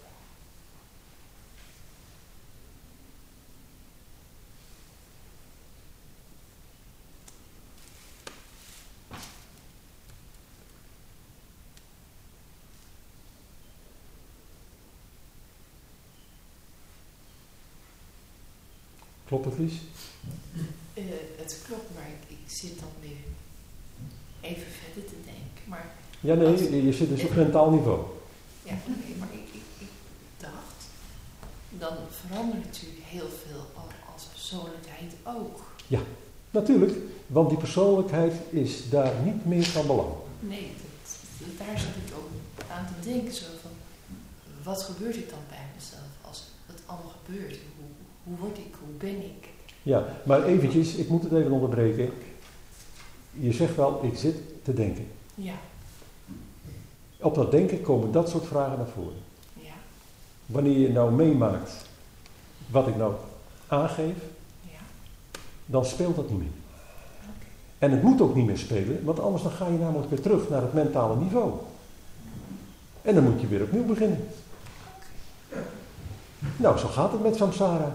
Klopt het, Lies? Uh, het klopt, maar ik, ik zit dan weer even verder te denken. Maar ja, nee, als, je, je zit dus op mentaal niveau. Ja, oké, okay, maar ik, ik, ik dacht, dan verandert natuurlijk heel veel als persoonlijkheid ook. Ja, natuurlijk, want die persoonlijkheid is daar niet meer van belang. Nee, dat, dat, daar zat ik ook aan te denken, zo van, wat gebeurt er dan bij mezelf als het allemaal gebeurt? Hoe, hoe word ik, hoe ben ik? Ja, maar eventjes, ik moet het even onderbreken. Je zegt wel, ik zit te denken. Ja. Op dat denken komen dat soort vragen naar voren. Ja. Wanneer je nou meemaakt wat ik nou aangeef, ja. dan speelt dat niet meer. Okay. En het moet ook niet meer spelen, want anders dan ga je namelijk weer terug naar het mentale niveau. En dan moet je weer opnieuw beginnen. Okay. Nou, zo gaat het met samsara.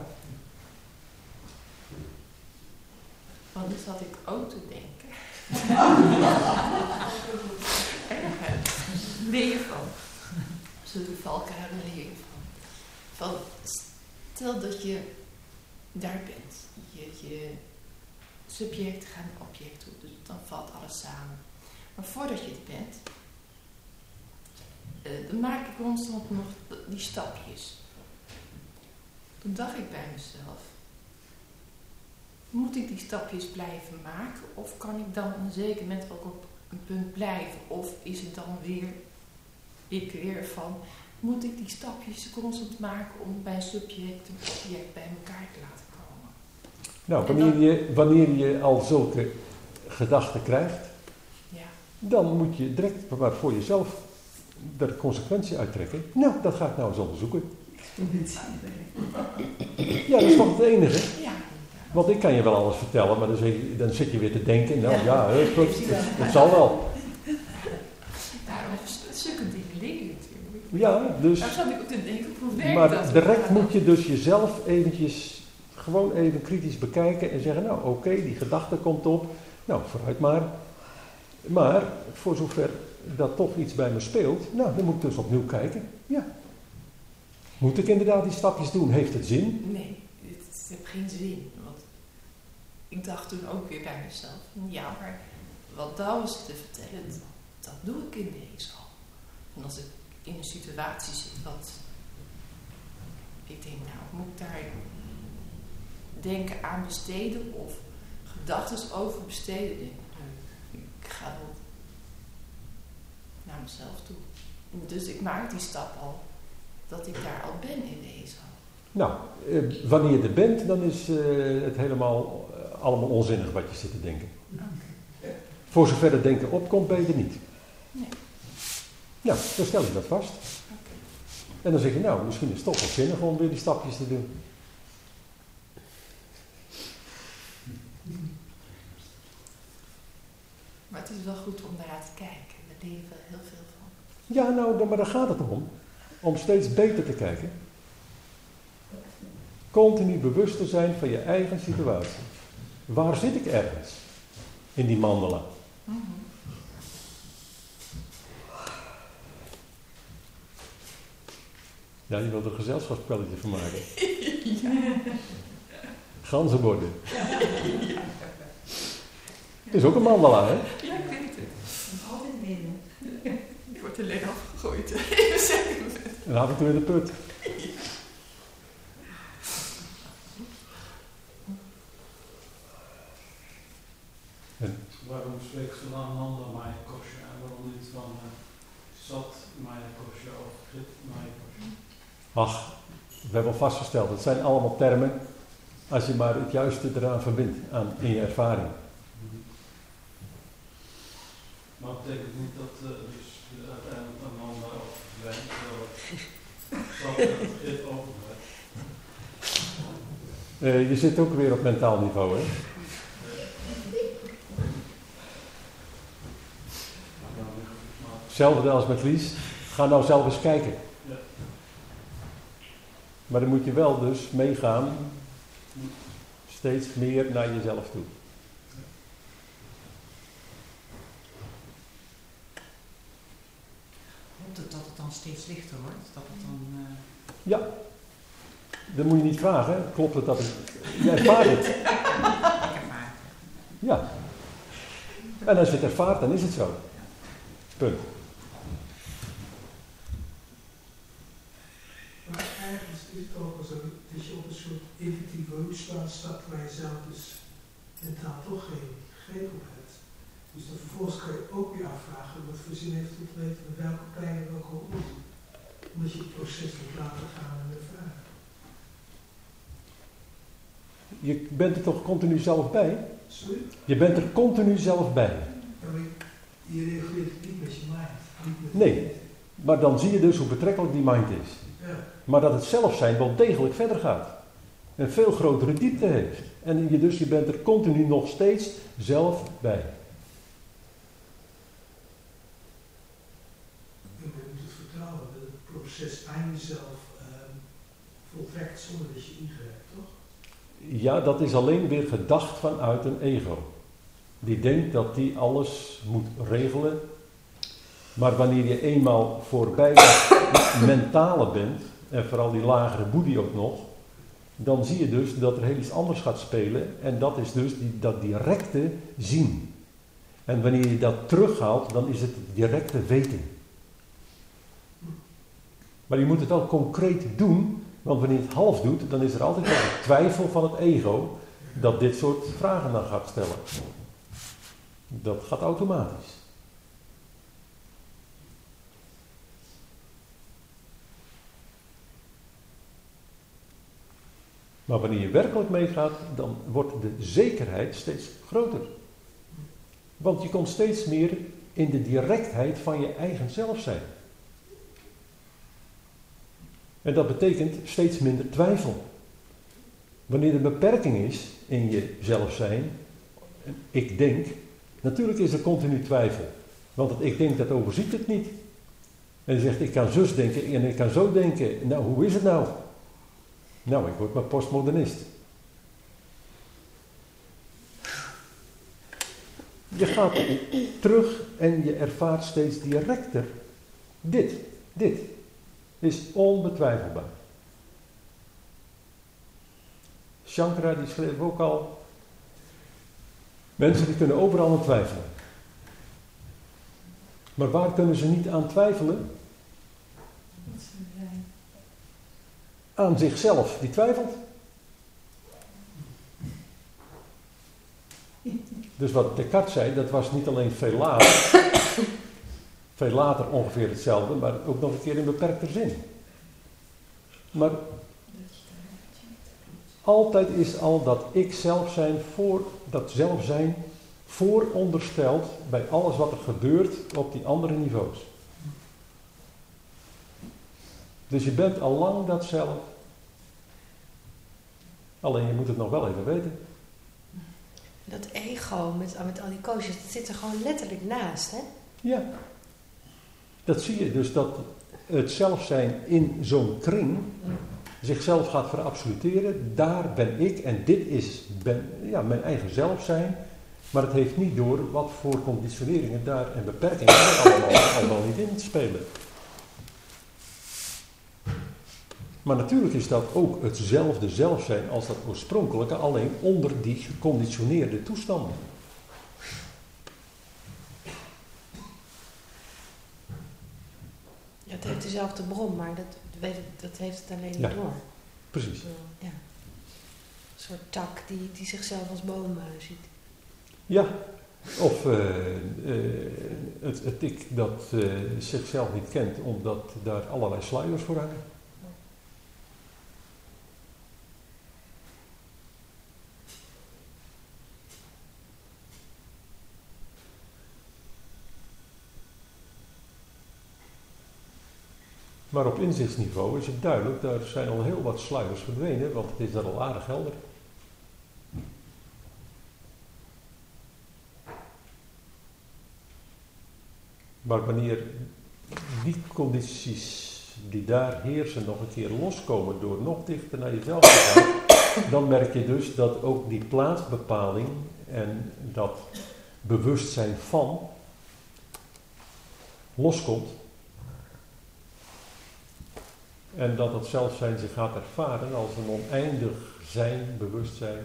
Want dan zat ik ook te denken. Leer je van. Zulke valkuilen leer je van. Van. Stel dat je daar bent. Je, je subject gaat naar object toe. Dus dan valt alles samen. Maar voordat je het bent, uh, dan maak ik constant nog die stapjes. Toen dacht ik bij mezelf, moet ik die stapjes blijven maken? Of kan ik dan op een zeker moment ook op een punt blijven? Of is het dan weer, ik weer van, moet ik die stapjes constant maken om bij subject en object bij elkaar te laten komen? Nou, wanneer je, wanneer je al zulke gedachten krijgt, ja. dan moet je direct maar voor jezelf de consequentie uittrekken. Nou, dat ga ik nou eens onderzoeken. Ja, dat is toch het enige? Ja. Want ik kan je wel alles vertellen, maar dan zit je, dan zit je weer te denken, nou ja, het, het, het zal wel. Daarom zulke dingen leer je natuurlijk. Ja, dus... Daar zat ik ook te denken, hoe werkt maar dat? direct moet je dus jezelf eventjes gewoon even kritisch bekijken en zeggen, nou oké, okay, die gedachte komt op, nou vooruit maar. Maar voor zover dat toch iets bij me speelt, nou dan moet ik dus opnieuw kijken. Ja. Moet ik inderdaad die stapjes doen? Heeft het zin? Nee, het heeft geen zin. Want ik dacht toen ook weer bij mezelf, ja, maar wat Douwe te vertellen, dat, dat doe ik in deze al. En als ik in een situatie zit wat ik denk, nou, moet ik daar denken aan besteden of gedachten over besteden? Denk, nou, ik ga dan naar mezelf toe. Dus ik maak die stap al, dat ik daar al ben in deze al. Nou, eh, wanneer je er bent, dan is uh, het helemaal uh, allemaal onzinnig wat je zit te denken. Okay. Voor zover het denken opkomt, ben je er niet. Nee. Nou, dan stel je dat vast. Okay. En dan zeg je, nou, misschien is het toch wel zinnig om weer die stapjes te doen. Maar het is wel goed om naar te kijken. Daar leren we heel veel van. Ja, nou, maar daar gaat het om. Om steeds beter te kijken. Continu bewust te zijn van je eigen situatie. Waar zit ik ergens? In die mandala. Mm-hmm. Ja, je wilt er een gezelschapsspelletje van maken. Ja. Ganzenborden. Het is ook een mandala, hè? Ja, ik weet het. Altijd winnen. Ik word alleen afgegooid. Even zeggen. En af en toe in de put. En? Waarom spreekt ze dan Nanda Maya Kosha en waarom niet van uh, Sat Maya Kosha of Grit Maya Kosha? Ach, we hebben al vastgesteld, het zijn allemaal termen als je maar het juiste eraan verbindt, aan, in je ervaring. Mm-hmm. Maar dat betekent niet dat uh, dus uh, uiteindelijk Nanda ook verdwijnt, terwijl Sat en Grit overblijft. Uh, je zit ook weer op mentaal niveau, hè? Hetzelfde als met Lies. Ga nou zelf eens kijken. Ja. Maar dan moet je wel dus meegaan. Steeds meer naar jezelf toe. Klopt het dat het dan steeds lichter wordt? Dat het dan... Uh... Ja. Dat moet je niet vragen. Klopt het dat het... Je ervaart het. Ik ervaar het. Ja. En als je het ervaart, dan is het zo. Punt. Maar ergens is het ook zo dat je op een soort intuïtieve routslaat staat waar je zelf dus mentaal toch geen greep op hebt. Dus dan vervolgens kan je ook weer afvragen wat voor zin heeft het om te weten met welke pijn en welke hoofd. Omdat je het proces moet laten gaan en ervaren. Je bent er toch continu zelf bij? Sorry? Je bent er continu zelf bij. Ja, maar je reageert niet met je mind. Niet met Nee. je Maar dan zie je dus hoe betrekkelijk die mind is. ja. Maar dat het zelfzijn wel degelijk verder gaat. Een veel grotere diepte heeft. En je, dus je bent er continu nog steeds zelf bij. Je moet het vertrouwen dat het proces aan jezelf uh, voltrekt zonder dat je ingrijpt, toch? Ja, dat is alleen weer gedacht vanuit een ego. Die denkt dat die alles moet regelen. Maar wanneer je eenmaal voorbij het mentale bent, en vooral die lagere boedie ook nog, dan zie je dus dat er heel iets anders gaat spelen. En dat is dus die, dat directe zien. En wanneer je dat terughaalt, dan is het het directe weten. Maar je moet het wel concreet doen, want wanneer je het half doet, dan is er altijd wel een twijfel van het ego dat dit soort vragen dan gaat stellen. Dat gaat automatisch. Maar wanneer je werkelijk meegaat, dan wordt de zekerheid steeds groter. Want je komt steeds meer in de directheid van je eigen zelf zijn. En dat betekent steeds minder twijfel. Wanneer er beperking is in je zelf zijn, ik denk, natuurlijk is er continu twijfel. Want het ik denk, dat overziet het niet. En je zegt, ik kan zus denken en ik kan zo denken. Nou, hoe is het nou? Nou, ik word maar postmodernist. Je gaat terug en je ervaart steeds directer. Dit, dit is onbetwijfelbaar. Shankara die schreef ook al, mensen die kunnen overal aan twijfelen. Maar waar kunnen ze niet aan twijfelen? Aan zichzelf, die twijfelt. Dus wat Descartes zei, dat was niet alleen veel later, veel later ongeveer hetzelfde, maar ook nog een keer in beperkter zin. Maar altijd is al dat ik zelf zijn, voor, dat zelf zijn voorondersteld bij alles wat er gebeurt op die andere niveaus. Dus je bent al lang dat zelf. Alleen je moet het nog wel even weten. Dat ego met, met al die coaches, dat zit er gewoon letterlijk naast, hè? Ja. Dat zie je dus, dat het zelf zijn in zo'n kring zichzelf gaat verabsoluteren. Daar ben ik en dit is ben, ja, mijn eigen zelf zijn. Maar het heeft niet door wat voor conditioneringen daar en beperkingen er allemaal, allemaal niet in spelen. Maar natuurlijk is dat ook hetzelfde zelf zijn als dat oorspronkelijke, alleen onder die geconditioneerde toestanden. Ja, het heeft dezelfde bron, maar dat, weet het, dat heeft het alleen niet Ja, door. Precies. Ja. Een soort tak die, die zichzelf als boom uh, ziet. Ja, of uh, uh, het, het ik dat uh, zichzelf niet kent omdat daar allerlei sluiers voor hangen. Maar op inzichtsniveau is het duidelijk, daar zijn al heel wat sluiers verdwenen, want het is daar al aardig helder. Maar wanneer die condities die daar heersen nog een keer loskomen door nog dichter naar jezelf te gaan, dan merk je dus dat ook die plaatsbepaling en dat bewustzijn van loskomt. En dat het zelfzijn zich gaat ervaren als een oneindig zijn, bewustzijn.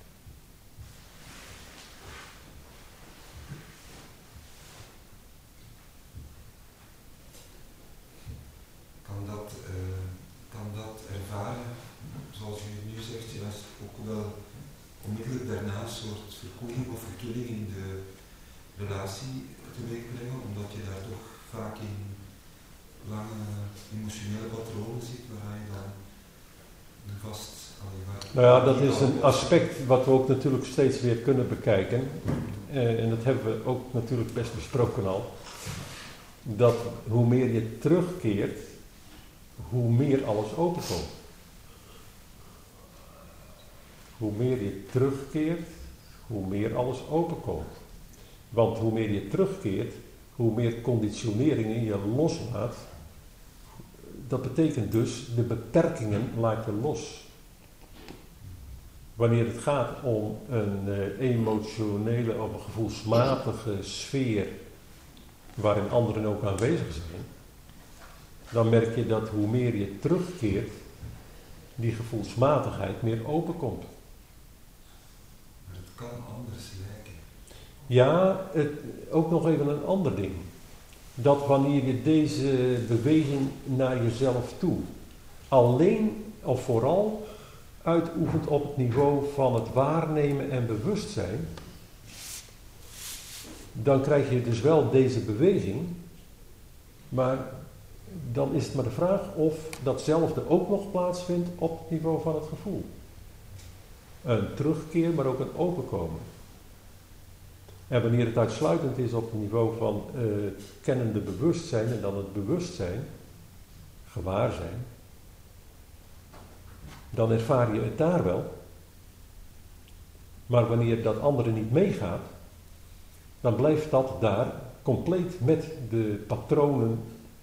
Kan dat, uh, kan dat ervaren, zoals u nu zegt, juist ook wel onmiddellijk daarna een soort verkoeling of verkilling in de relatie teweeg brengen, omdat je daar toch vaak in lange emotionele patronen zit, waar je dan vast... Nou ja, dat is een aspect wat we ook natuurlijk steeds weer kunnen bekijken. Eh, en dat hebben we ook natuurlijk best besproken al. Dat hoe meer je terugkeert, hoe meer alles openkomt. Hoe meer je terugkeert, hoe meer alles openkomt. Want hoe meer je terugkeert, hoe meer conditioneringen je loslaat. Dat betekent dus, de beperkingen laat je los. Wanneer het gaat om een uh, emotionele of een gevoelsmatige sfeer, waarin anderen ook aanwezig zijn, dan merk je dat hoe meer je terugkeert, die gevoelsmatigheid meer openkomt. Maar het kan anders lijken. Ja, het, ook nog even een ander ding. Dat wanneer je deze beweging naar jezelf toe alleen of vooral uitoefent op het niveau van het waarnemen en bewustzijn, dan krijg je dus wel deze beweging, maar dan is het maar de vraag of datzelfde ook nog plaatsvindt op het niveau van het gevoel. Een terugkeer, maar ook een openkomen. En wanneer het uitsluitend is op het niveau van uh, het kennende bewustzijn en dan het bewustzijn, gewaarzijn, dan ervaar je het daar wel. Maar wanneer dat andere niet meegaat, dan blijft dat daar compleet met de patronen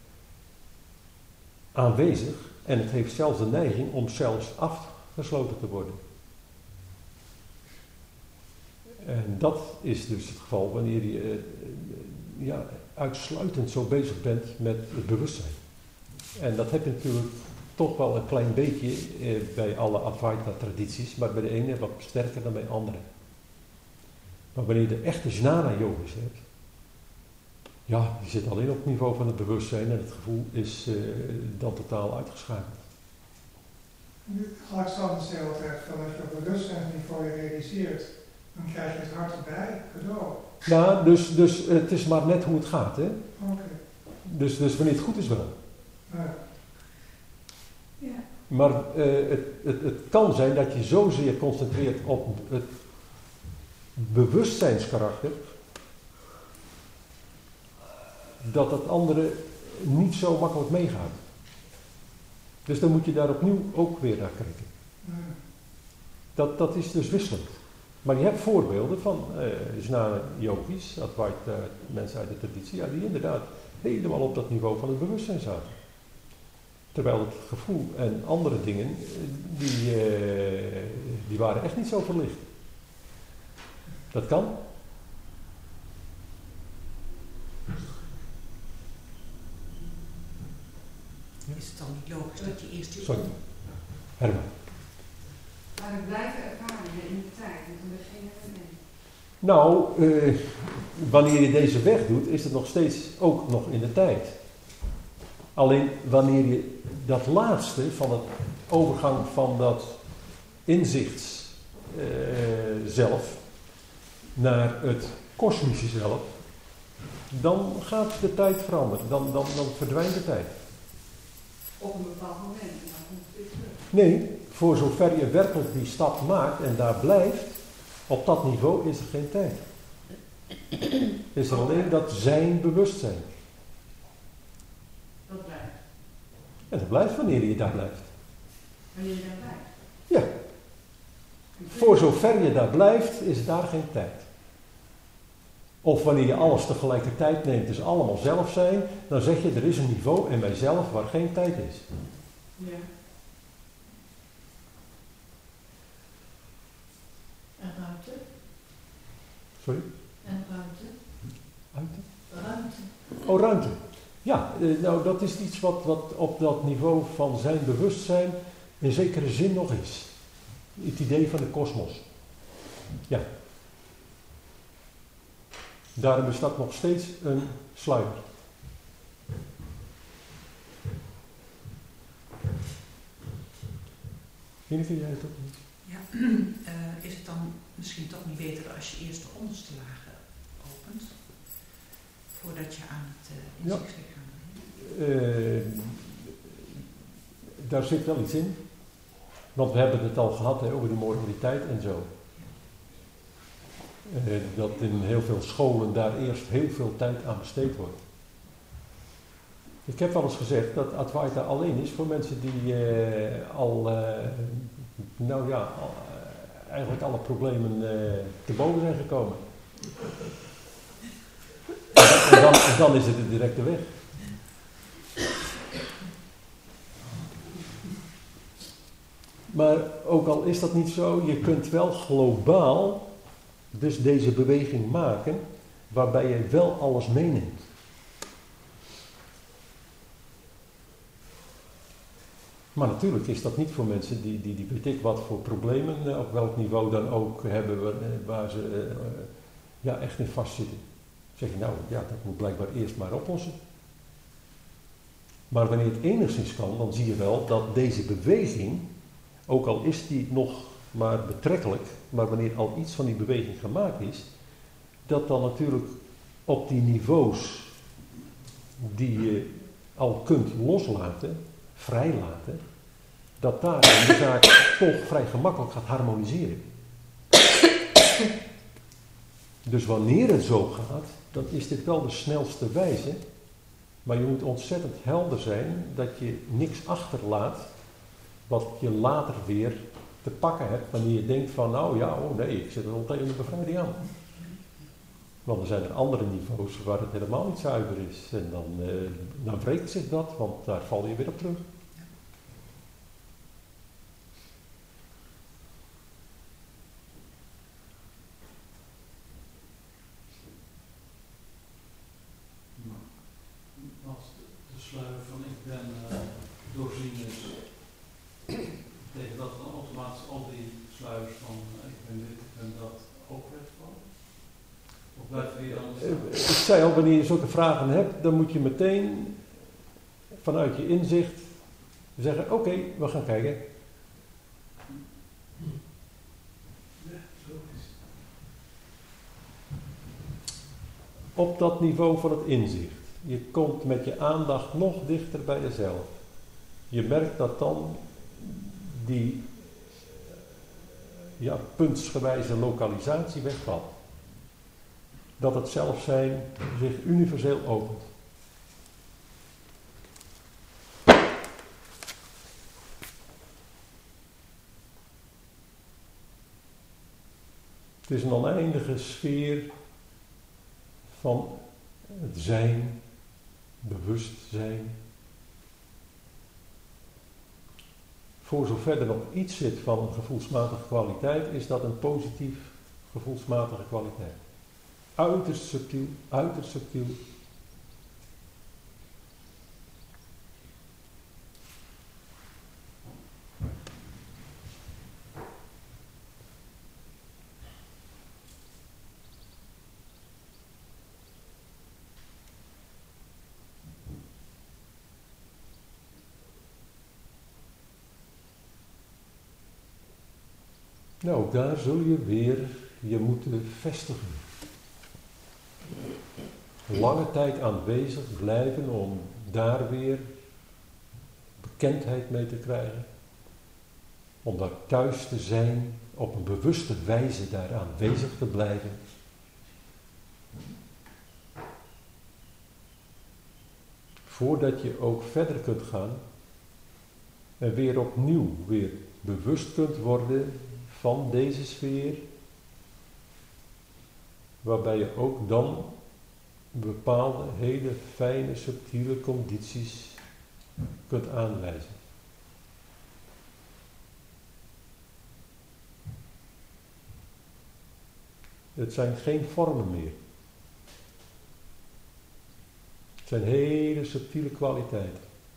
aanwezig. En het heeft zelfs de neiging om zelfs afgesloten te worden. En dat is dus het geval wanneer je uh, ja, uitsluitend zo bezig bent met het bewustzijn. En dat heb je natuurlijk toch wel een klein beetje uh, bij alle Advaita-tradities, maar bij de ene wat sterker dan bij de andere. Maar wanneer je de echte jnana-yogis hebt, ja, die zit alleen op het niveau van het bewustzijn en het gevoel is uh, dan totaal uitgeschakeld. Alexander zei altijd van als je op bewustzijnsniveau je realiseert, dan krijg je het hart erbij, cadeau. Ja, dus, dus het is maar net hoe het gaat, hè? Oké. Okay. Dus, dus wanneer het goed is wel. Ja. Ja. Maar uh, het, het, het kan zijn dat je zozeer concentreert op het bewustzijnskarakter, dat het andere niet zo makkelijk meegaat. Dus dan moet je daar opnieuw ook weer naar kijken. Ja. Dat, dat is dus wisselend. Maar je hebt voorbeelden van uh, jnana yogis, Advaita uh, mensen uit de traditie, ja, die inderdaad helemaal op dat niveau van het bewustzijn zaten. Terwijl het gevoel en andere dingen, die, uh, die waren echt niet zo verlicht. Dat kan. Is het dan niet logisch dat je eerst... Sorry. Herman. Maar er blijven ervaringen in de tijd, met een begin en een eind. Nou, uh, wanneer je deze weg doet, is het nog steeds ook nog in de tijd. Alleen wanneer je dat laatste van het overgang van dat inzichts uh, zelf naar het kosmische zelf, dan gaat de tijd veranderen. Dan, dan, dan verdwijnt de tijd. Op een bepaald moment en dan komt het weer terug. Nee, voor zover je werkelijk die stap maakt en daar blijft, op dat niveau is er geen tijd. Is er alleen dat zijn bewustzijn. Dat blijft. En dat blijft wanneer je daar blijft. Wanneer je daar blijft? Ja. Voor zover je daar blijft, is daar geen tijd. Of wanneer je alles tegelijkertijd neemt, dus allemaal zelf zijn, dan zeg je er is een niveau in mijzelf waar geen tijd is. Ja. En ruimte? Sorry? En ruimte? Ruimte? Ruimte. Oh, ruimte. Ja, eh, nou dat is iets wat, wat op dat niveau van zijn bewustzijn in zekere zin nog is. Het idee van de kosmos. Ja. Daarom bestaat nog steeds een sluier. Ineke, jij het ook niet? Ja, uh, is het dan misschien toch niet beter als je eerst de onderste lagen opent, voordat je aan het uh, inzichtslichaam begint? Uh, daar zit wel iets in. Want we hebben het al gehad hè, over de moraliteit en zo. Uh, dat in heel veel scholen daar eerst heel veel tijd aan besteed wordt. Ik heb wel eens gezegd dat Advaita alleen is voor mensen die uh, al, uh, nou ja, al, uh, eigenlijk alle problemen uh, te boven zijn gekomen. En dan, en dan is het de directe weg. Maar ook al is dat niet zo, je kunt wel globaal dus deze beweging maken waarbij je wel alles meeneemt. Maar natuurlijk is dat niet voor mensen die, die, die weet ik wat voor problemen, op welk niveau dan ook hebben, waar, waar ze uh, ja, echt in vastzitten. Dan zeg je nou, ja, dat moet blijkbaar eerst maar oplossen. Maar wanneer het enigszins kan, dan zie je wel dat deze beweging, ook al is die nog maar betrekkelijk, maar wanneer al iets van die beweging gemaakt is, dat dan natuurlijk op die niveaus die je al kunt loslaten, vrijlaten, dat daar de zaak toch vrij gemakkelijk gaat harmoniseren. Dus wanneer het zo gaat, dan is dit wel de snelste wijze, maar je moet ontzettend helder zijn dat je niks achterlaat wat je later weer te pakken hebt wanneer je denkt van nou ja, oh nee, ik zit er al tegen de bevrijding aan. Want er zijn er andere niveaus waar het helemaal niet zuiver is. En dan, uh, dan wreekt zich dat, want daar val je weer op terug. sluier van ik ben uh, doorzien is, betekent dat dan automatisch al die sluiers van uh, ik ben dit, ik ben dat ook wegvallen? Of blijft weer anders? Uh, ik zei al, wanneer je zulke vragen hebt, dan moet je meteen vanuit je inzicht zeggen, oké, okay, we gaan kijken. Ja, zo is het. Op dat niveau van het inzicht. Je komt met je aandacht nog dichter bij jezelf. Je merkt dat dan die ja, puntsgewijze lokalisatie wegvalt. Dat het zelfzijn zich universeel opent. Het is een oneindige sfeer van het zijn, bewustzijn. Voor zover er nog iets zit van een gevoelsmatige kwaliteit, is dat een positief gevoelsmatige kwaliteit. Uiterst subtiel, uiterst subtiel. Nou, daar zul je weer je moeten vestigen. Lange tijd aanwezig blijven om daar weer bekendheid mee te krijgen. Om daar thuis te zijn, op een bewuste wijze daar aanwezig te blijven. Voordat je ook verder kunt gaan en weer opnieuw weer bewust kunt worden van deze sfeer, waarbij je ook dan bepaalde hele fijne, subtiele condities kunt aanwijzen. Het zijn geen vormen meer. Het zijn hele subtiele kwaliteiten.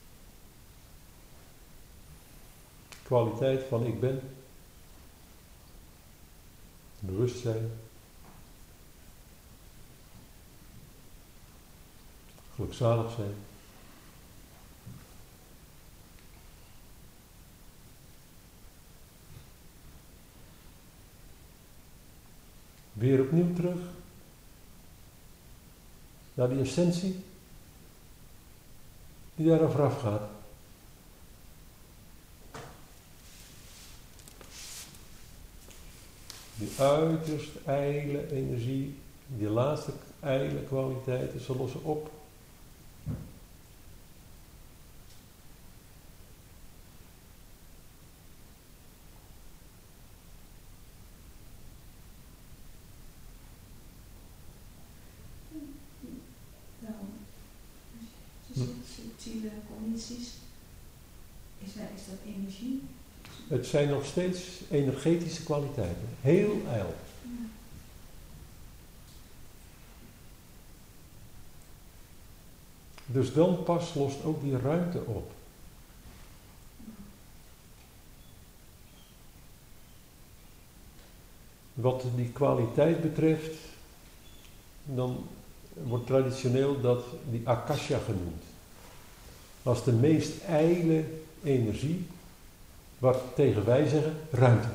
Kwaliteit van ik ben, bewustzijn, gelukzalig zijn. Weer opnieuw terug naar die essentie die daar vooraf gaat. Die uiterst ijle energie, die laatste ijle kwaliteiten, ze lossen op. Nou, dus subtiele condities, is dat, is dat energie? Het zijn nog steeds energetische kwaliteiten. Heel ijl. Ja. Dus dan pas lost ook die ruimte op. Wat die kwaliteit betreft, dan wordt traditioneel dat die akasha genoemd. Als de meest ijle energie, wat tegen wij zeggen, ruimte.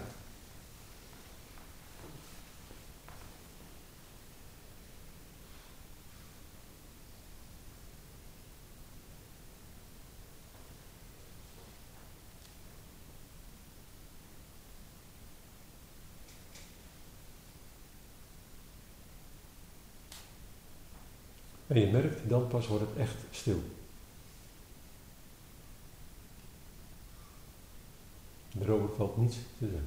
En je merkt, dan pas wordt het echt stil. Erover valt niets te zeggen.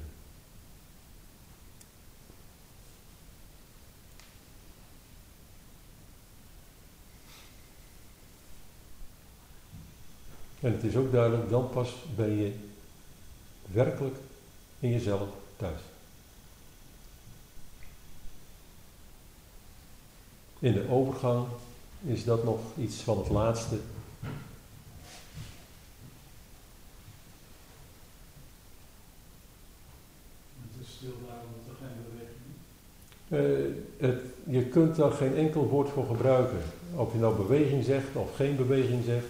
En het is ook duidelijk, dan pas ben je werkelijk in jezelf thuis. In de overgang is dat nog iets van het laatste Uh, het, je kunt daar geen enkel woord voor gebruiken. Of je nou beweging zegt of geen beweging zegt.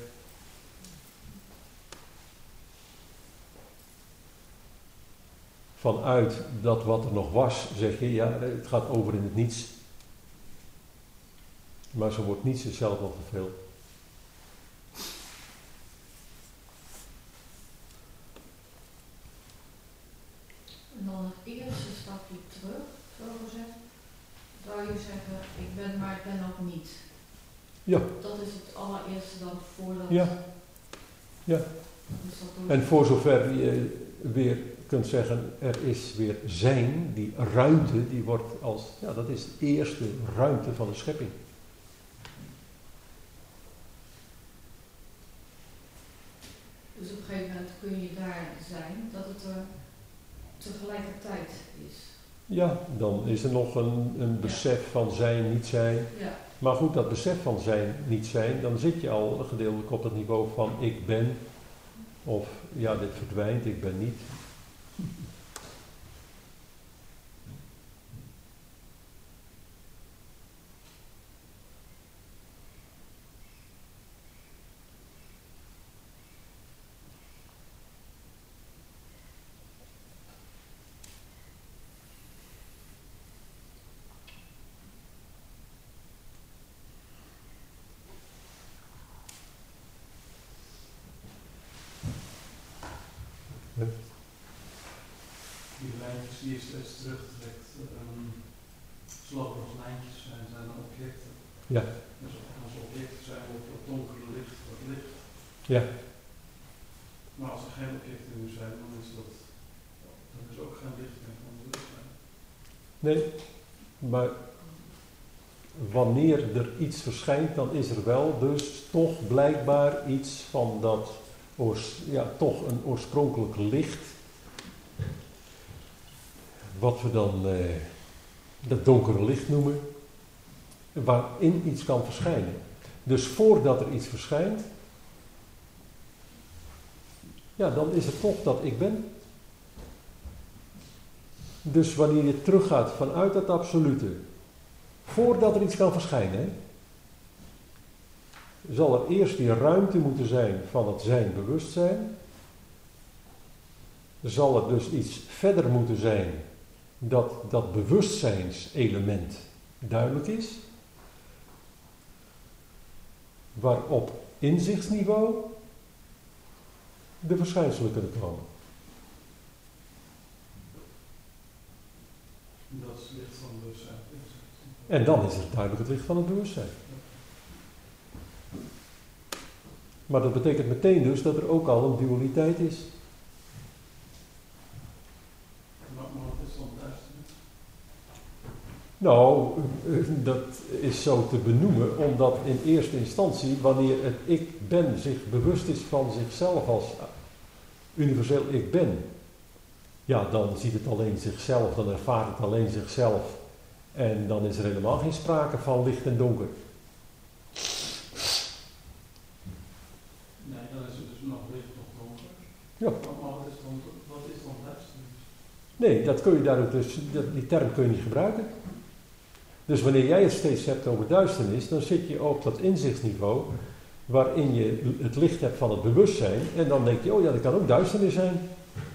Vanuit dat wat er nog was, zeg je, ja, het gaat over in het niets. Maar zo wordt niets zichzelf al te veel. En dan het eerste stapje terug, zo gezegd, zou je zeggen, ik ben, maar ik ben ook niet. Ja. Dat is het allereerste dan voordat... Ja. Ja. Dus dat en voor zover je weer kunt zeggen, er is weer zijn, die ruimte, die wordt als, ja, dat is de eerste ruimte van de schepping. Dus op een gegeven moment kun je daar zijn, dat het er tegelijkertijd is. Ja, dan is er nog een, een besef ja. van zijn, niet zijn. Ja. Maar goed, dat besef van zijn, niet zijn, dan zit je al gedeeltelijk op dat niveau van ik ben. Of ja, dit verdwijnt, ik ben niet. Die lijntjes die je steeds terugtrekt, um, zolang er nog lijntjes zijn, zijn er objecten. Ja. Dus als objecten zijn op dat donkere licht, dat licht. Ja. Maar als er geen objecten meer zijn, dan is dat, dan is ook geen licht meer van het bewustzijn. Nee, maar wanneer er iets verschijnt, dan is er wel dus toch blijkbaar iets van dat, oors, ja, toch een oorspronkelijk licht. Wat we dan eh, dat donkere licht noemen, waarin iets kan verschijnen. Dus voordat er iets verschijnt, ja, dan is het toch dat ik ben. Dus wanneer je teruggaat vanuit dat absolute, voordat er iets kan verschijnen, hè, zal er eerst die ruimte moeten zijn van het zijn bewustzijn. Zal er dus iets verder moeten zijn dat dat bewustzijnselement duidelijk is. Waarop inzichtsniveau de verschijnselen kunnen komen. Dat is het licht van het bewustzijn. En dan is het duidelijk het licht van het bewustzijn. Maar dat betekent meteen dus dat er ook al een dualiteit is. Maar, maar wat is dan duisternis? Nou, dat is zo te benoemen, omdat in eerste instantie, wanneer het ik ben zich bewust is van zichzelf als universeel ik ben, ja, dan ziet het alleen zichzelf, dan ervaart het alleen zichzelf. En dan is er helemaal geen sprake van licht en donker. Nee, dan is het dus nog licht of donker. Ja. Maar wat is dan, wat is dan duisternis? Nee, dat kun je daar ook dus, die term kun je niet gebruiken. Dus wanneer jij het steeds hebt over duisternis, dan zit je op dat inzichtsniveau waarin je het licht hebt van het bewustzijn en dan denk je, oh ja, dat kan ook duisternis zijn.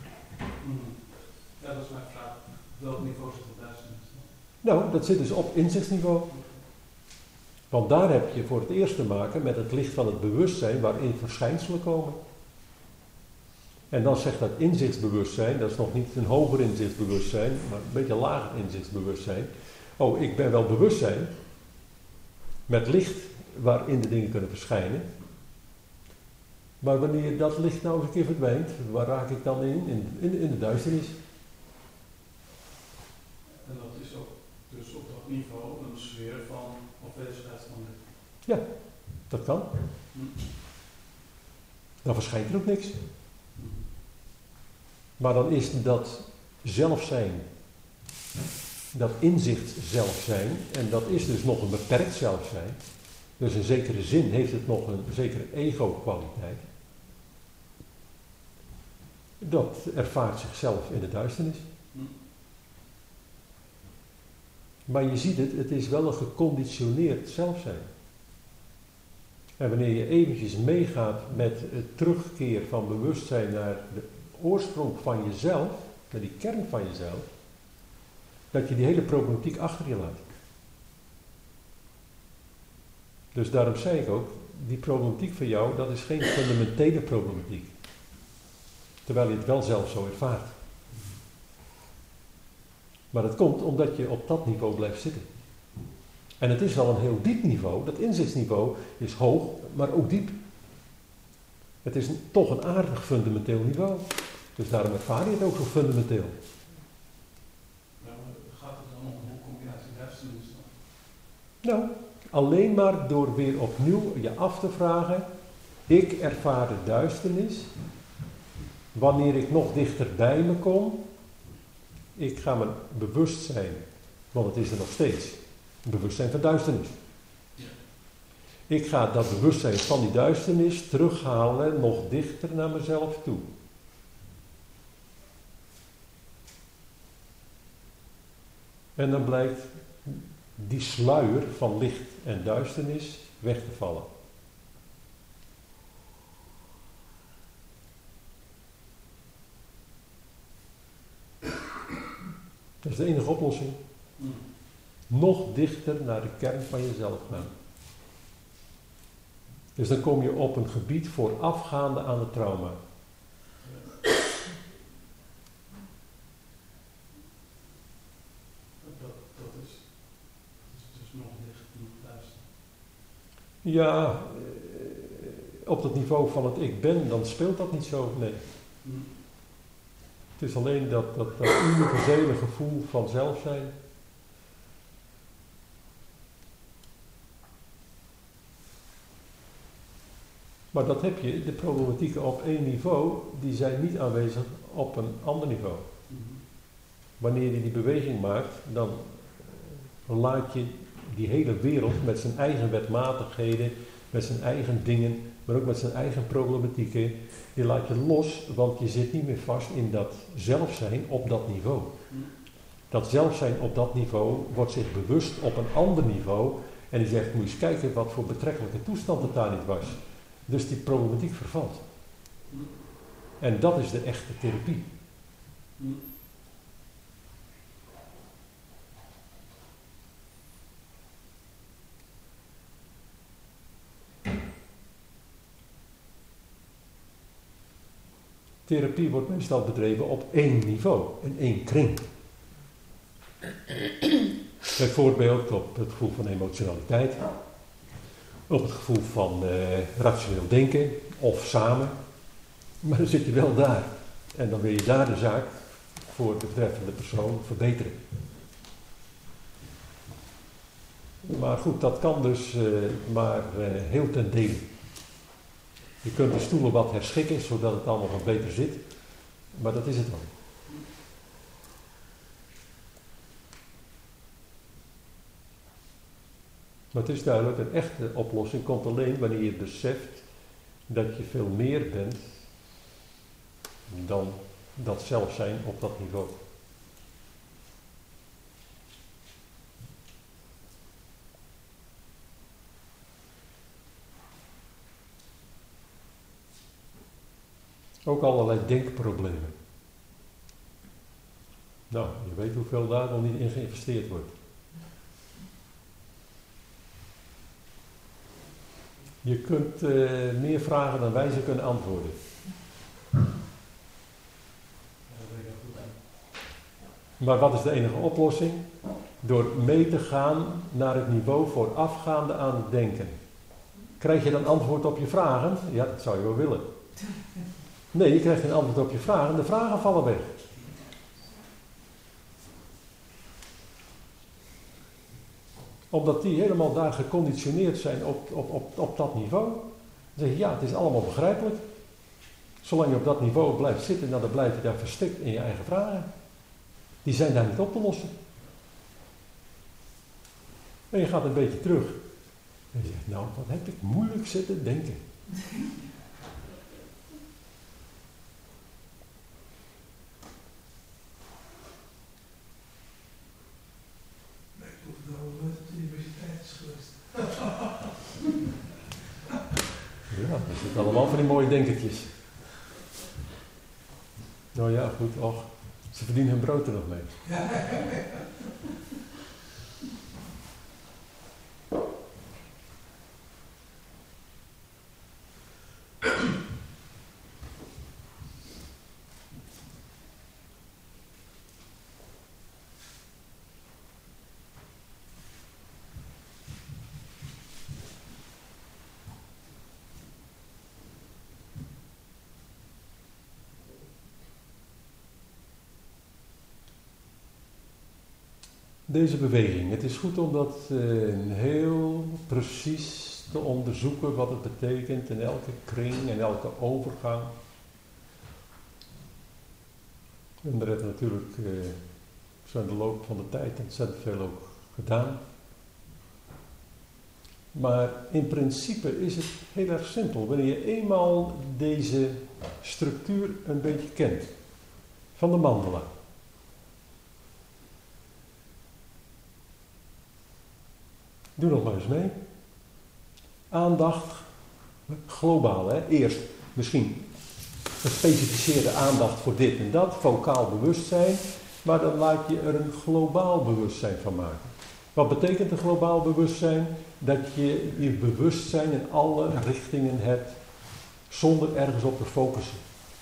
Ja, dat is mijn vraag. Welk niveau zit op duisternis? Nou, dat zit dus op inzichtsniveau. Want daar heb je voor het eerst te maken met het licht van het bewustzijn waarin verschijnselen komen. En dan zegt dat inzichtsbewustzijn, dat is nog niet een hoger inzichtsbewustzijn, maar een beetje lager inzichtsbewustzijn. Oh, ik ben wel bewustzijn met licht waarin de dingen kunnen verschijnen. Maar wanneer dat licht nou eens een keer verdwijnt, waar raak ik dan in? In, in, in de duisternis. En dat is ook dus op dat niveau een sfeer van afwezigheid van licht. Ja, dat kan. Hm. Dan verschijnt er ook niks. Maar dan is dat zelfzijn, dat inzicht zelfzijn, en dat is dus nog een beperkt zelfzijn. Dus in zekere zin heeft het nog een zekere ego-kwaliteit. Dat ervaart zichzelf in de duisternis. Hm. Maar je ziet het, het is wel een geconditioneerd zelfzijn. En wanneer je eventjes meegaat met het terugkeer van bewustzijn naar de oorsprong van jezelf, naar die kern van jezelf, dat je die hele problematiek achter je laat. Dus daarom zei ik ook, die problematiek van jou, dat is geen fundamentele problematiek. Terwijl je het wel zelf zo ervaart. Maar dat komt omdat je op dat niveau blijft zitten. En het is wel een heel diep niveau, dat inzichtsniveau is hoog, maar ook diep. Het is een, toch een aardig fundamenteel niveau. Dus daarom ervaar je het ook zo fundamenteel. Ja, maar gaat het dan om hoe kom je uit die duisternis dan? Nou, alleen maar door weer opnieuw je af te vragen, ik ervaar de duisternis, wanneer ik nog dichter bij me kom, ik ga me bewust zijn, want het is er nog steeds, een bewustzijn van duisternis. Ja. Ik ga dat bewustzijn van die duisternis terughalen, nog dichter naar mezelf toe. En dan blijkt die sluier van licht en duisternis weg te vallen. Dat is de enige oplossing. Mm. Nog dichter naar de kern van jezelf gaan. Dus dan kom je op een gebied voorafgaande aan het trauma. Dat, dat is, dat is dus nog licht, nog duister. Ja, eh, op het niveau van het ik ben, dan speelt dat niet zo, nee. Mm. Het is alleen dat, dat, dat universele gevoel van zelf zijn. Maar dat heb je, de problematieken op één niveau, die zijn niet aanwezig op een ander niveau. Mm-hmm. Wanneer je die beweging maakt, dan laat je die hele wereld met zijn eigen wetmatigheden, met zijn eigen dingen, maar ook met zijn eigen problematieken, die laat je los, want je zit niet meer vast in dat zelfzijn op dat niveau. Dat zelfzijn op dat niveau wordt zich bewust op een ander niveau en die zegt, moet je eens kijken wat voor betrekkelijke toestand het daar niet was. Dus die problematiek vervalt. En dat is de echte therapie. Therapie wordt meestal bedreven op één niveau, in één kring. Bijvoorbeeld op het gevoel van emotionaliteit, op het gevoel van eh, rationeel denken of samen. Maar dan zit je wel daar. En dan wil je daar de zaak voor de betreffende persoon verbeteren. Maar goed, dat kan dus uh, maar uh, heel ten dele. Je kunt de stoelen wat herschikken, zodat het allemaal wat beter zit. Maar dat is het wel. Maar het is duidelijk, een echte oplossing komt alleen wanneer je beseft dat je veel meer bent dan dat zelfzijn op dat niveau. Ook allerlei denkproblemen. Nou, je weet hoeveel daar nog niet in geïnvesteerd wordt. Je kunt uh, meer vragen dan wij ze kunnen antwoorden. Maar wat is de enige oplossing? Door mee te gaan naar het niveau voorafgaande aan het denken. Krijg je dan antwoord op je vragen? Ja, dat zou je wel willen. Nee, je krijgt geen antwoord op je vragen. De vragen vallen weg. Omdat die helemaal daar geconditioneerd zijn op, op, op, op dat niveau. Dan zeg je, ja, het is allemaal begrijpelijk. Zolang je op dat niveau blijft zitten, nou, dan blijf je daar verstikt in je eigen vragen. Die zijn daar niet op te lossen. En je gaat een beetje terug. En je zegt, nou, wat heb ik moeilijk zitten denken. zitten allemaal van die mooie denkertjes. Nou ja, goed, och, ze verdienen hun brood er nog mee. Deze beweging, het is goed om dat uh, heel precies te onderzoeken wat het betekent in elke kring en elke overgang. En daar hebben we natuurlijk uh, zo in de loop van de tijd ontzettend veel ook gedaan. Maar in principe is het heel erg simpel. Wanneer je eenmaal deze structuur een beetje kent van de mandala. Doe nog maar eens mee. Aandacht, globaal hè. Eerst misschien gespecificeerde aandacht voor dit en dat, vocaal bewustzijn. Maar dan laat je er een globaal bewustzijn van maken. Wat betekent een globaal bewustzijn? Dat je je bewustzijn in alle richtingen hebt, zonder ergens op te focussen.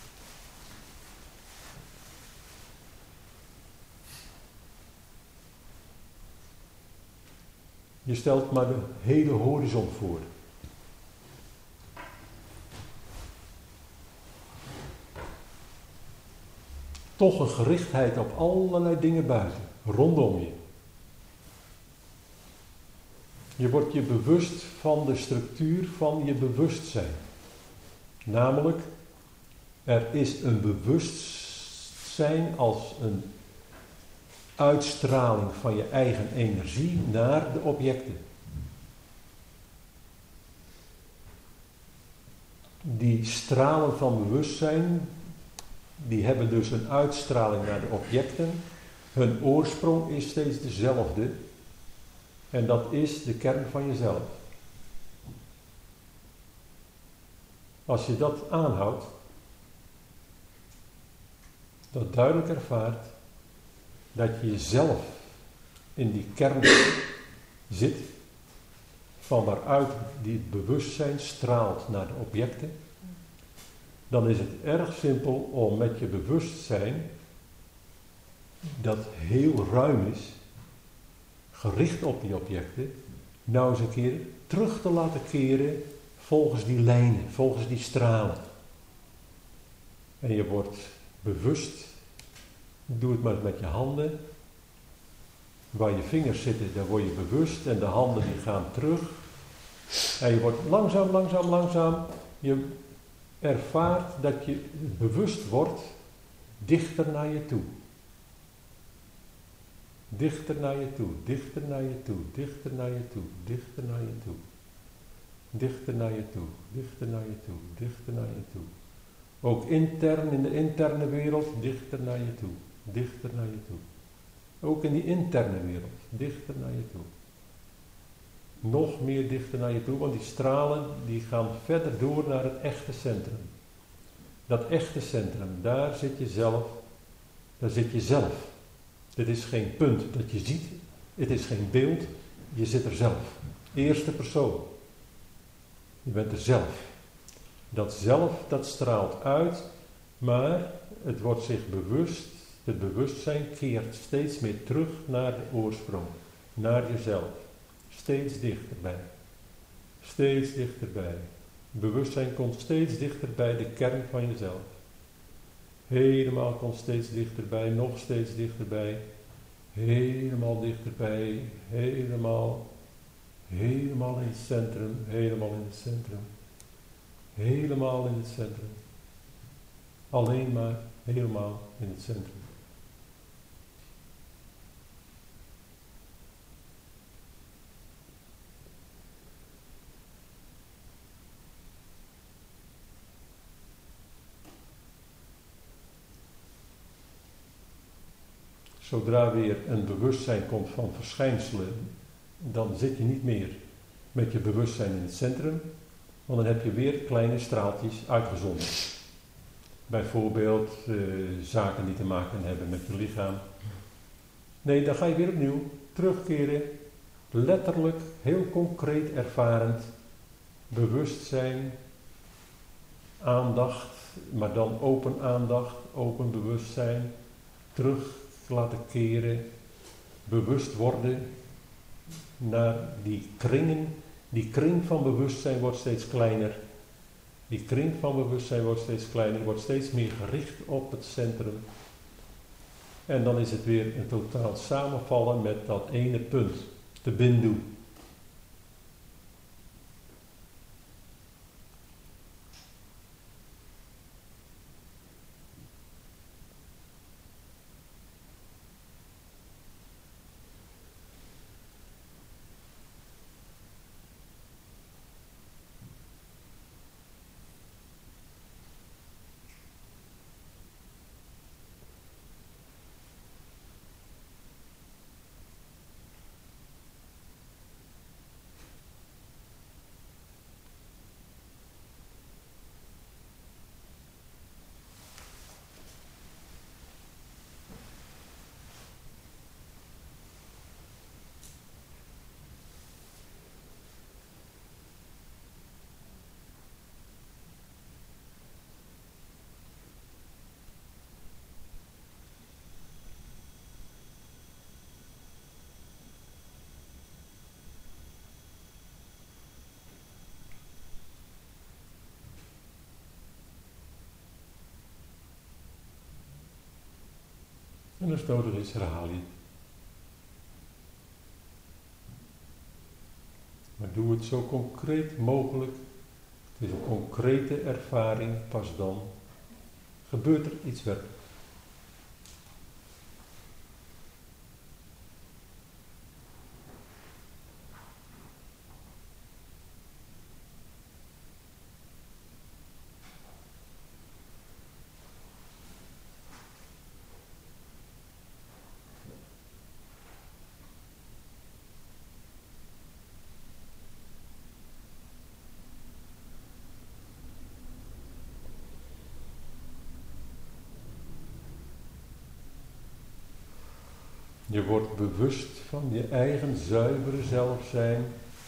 Je stelt maar de hele horizon voor. Toch een gerichtheid op allerlei dingen buiten, rondom je. Je wordt je bewust van de structuur van je bewustzijn. Namelijk, er is een bewustzijn als een uitstraling van je eigen energie naar de objecten. Die stralen van bewustzijn, die hebben dus een uitstraling naar de objecten. Hun oorsprong is steeds dezelfde. En dat is de kern van jezelf. Als je dat aanhoudt, dat duidelijk ervaart, dat je jezelf in die kern zit, van waaruit die bewustzijn straalt naar de objecten, dan is het erg simpel om met je bewustzijn, dat heel ruim is, gericht op die objecten, nou eens een keer terug te laten keren volgens die lijnen, volgens die stralen. En je wordt bewust, doe het maar met je handen. Waar je vingers zitten, daar word je bewust en de handen die gaan terug. En je wordt langzaam, langzaam, langzaam, je ervaart dat je bewust wordt dichter naar je toe. Dichter naar je toe, dichter naar je toe, dichter naar je toe, dichter naar je toe. Dichter naar je toe, dichter naar je toe, dichter naar je toe. Ook intern, in de interne wereld, dichter naar je toe, dichter naar je toe. Ook in die interne wereld, dichter naar je toe. Nog meer dichter naar je toe, want die stralen die gaan verder door naar het echte centrum. Dat echte centrum, daar zit je zelf, daar zit je zelf. Dit is geen punt dat je ziet, het is geen beeld, je zit er zelf. Eerste persoon. Je bent er zelf. Dat zelf, dat straalt uit, maar het wordt zich bewust, het bewustzijn keert steeds meer terug naar de oorsprong, naar jezelf. Steeds dichterbij. Steeds dichterbij. Bewustzijn komt steeds dichter bij de kern van jezelf. Helemaal komt steeds dichterbij, nog steeds dichterbij. Helemaal dichterbij, helemaal, helemaal in het centrum, helemaal in het centrum. Helemaal in het centrum. Alleen maar helemaal in het centrum. Zodra weer een bewustzijn komt van verschijnselen, dan zit je niet meer met je bewustzijn in het centrum, Want dan heb je weer kleine straaltjes uitgezonden. Bijvoorbeeld uh, zaken die te maken hebben met je lichaam. Nee, dan ga je weer opnieuw terugkeren. Letterlijk, heel concreet ervarend. Bewustzijn, aandacht, maar dan open aandacht, open bewustzijn. Terug laten keren. Bewust worden naar die kringen. Die kring van bewustzijn wordt steeds kleiner. Die kring van bewustzijn wordt steeds kleiner, wordt steeds meer gericht op het centrum. En dan is het weer een totaal samenvallen met dat ene punt, de bindu. En als het nodig is, herhaal je. Maar doe het zo concreet mogelijk. Het is een concrete ervaring, pas dan gebeurt er iets werkelijk. Je wordt bewust van je eigen zuivere zelf zijn.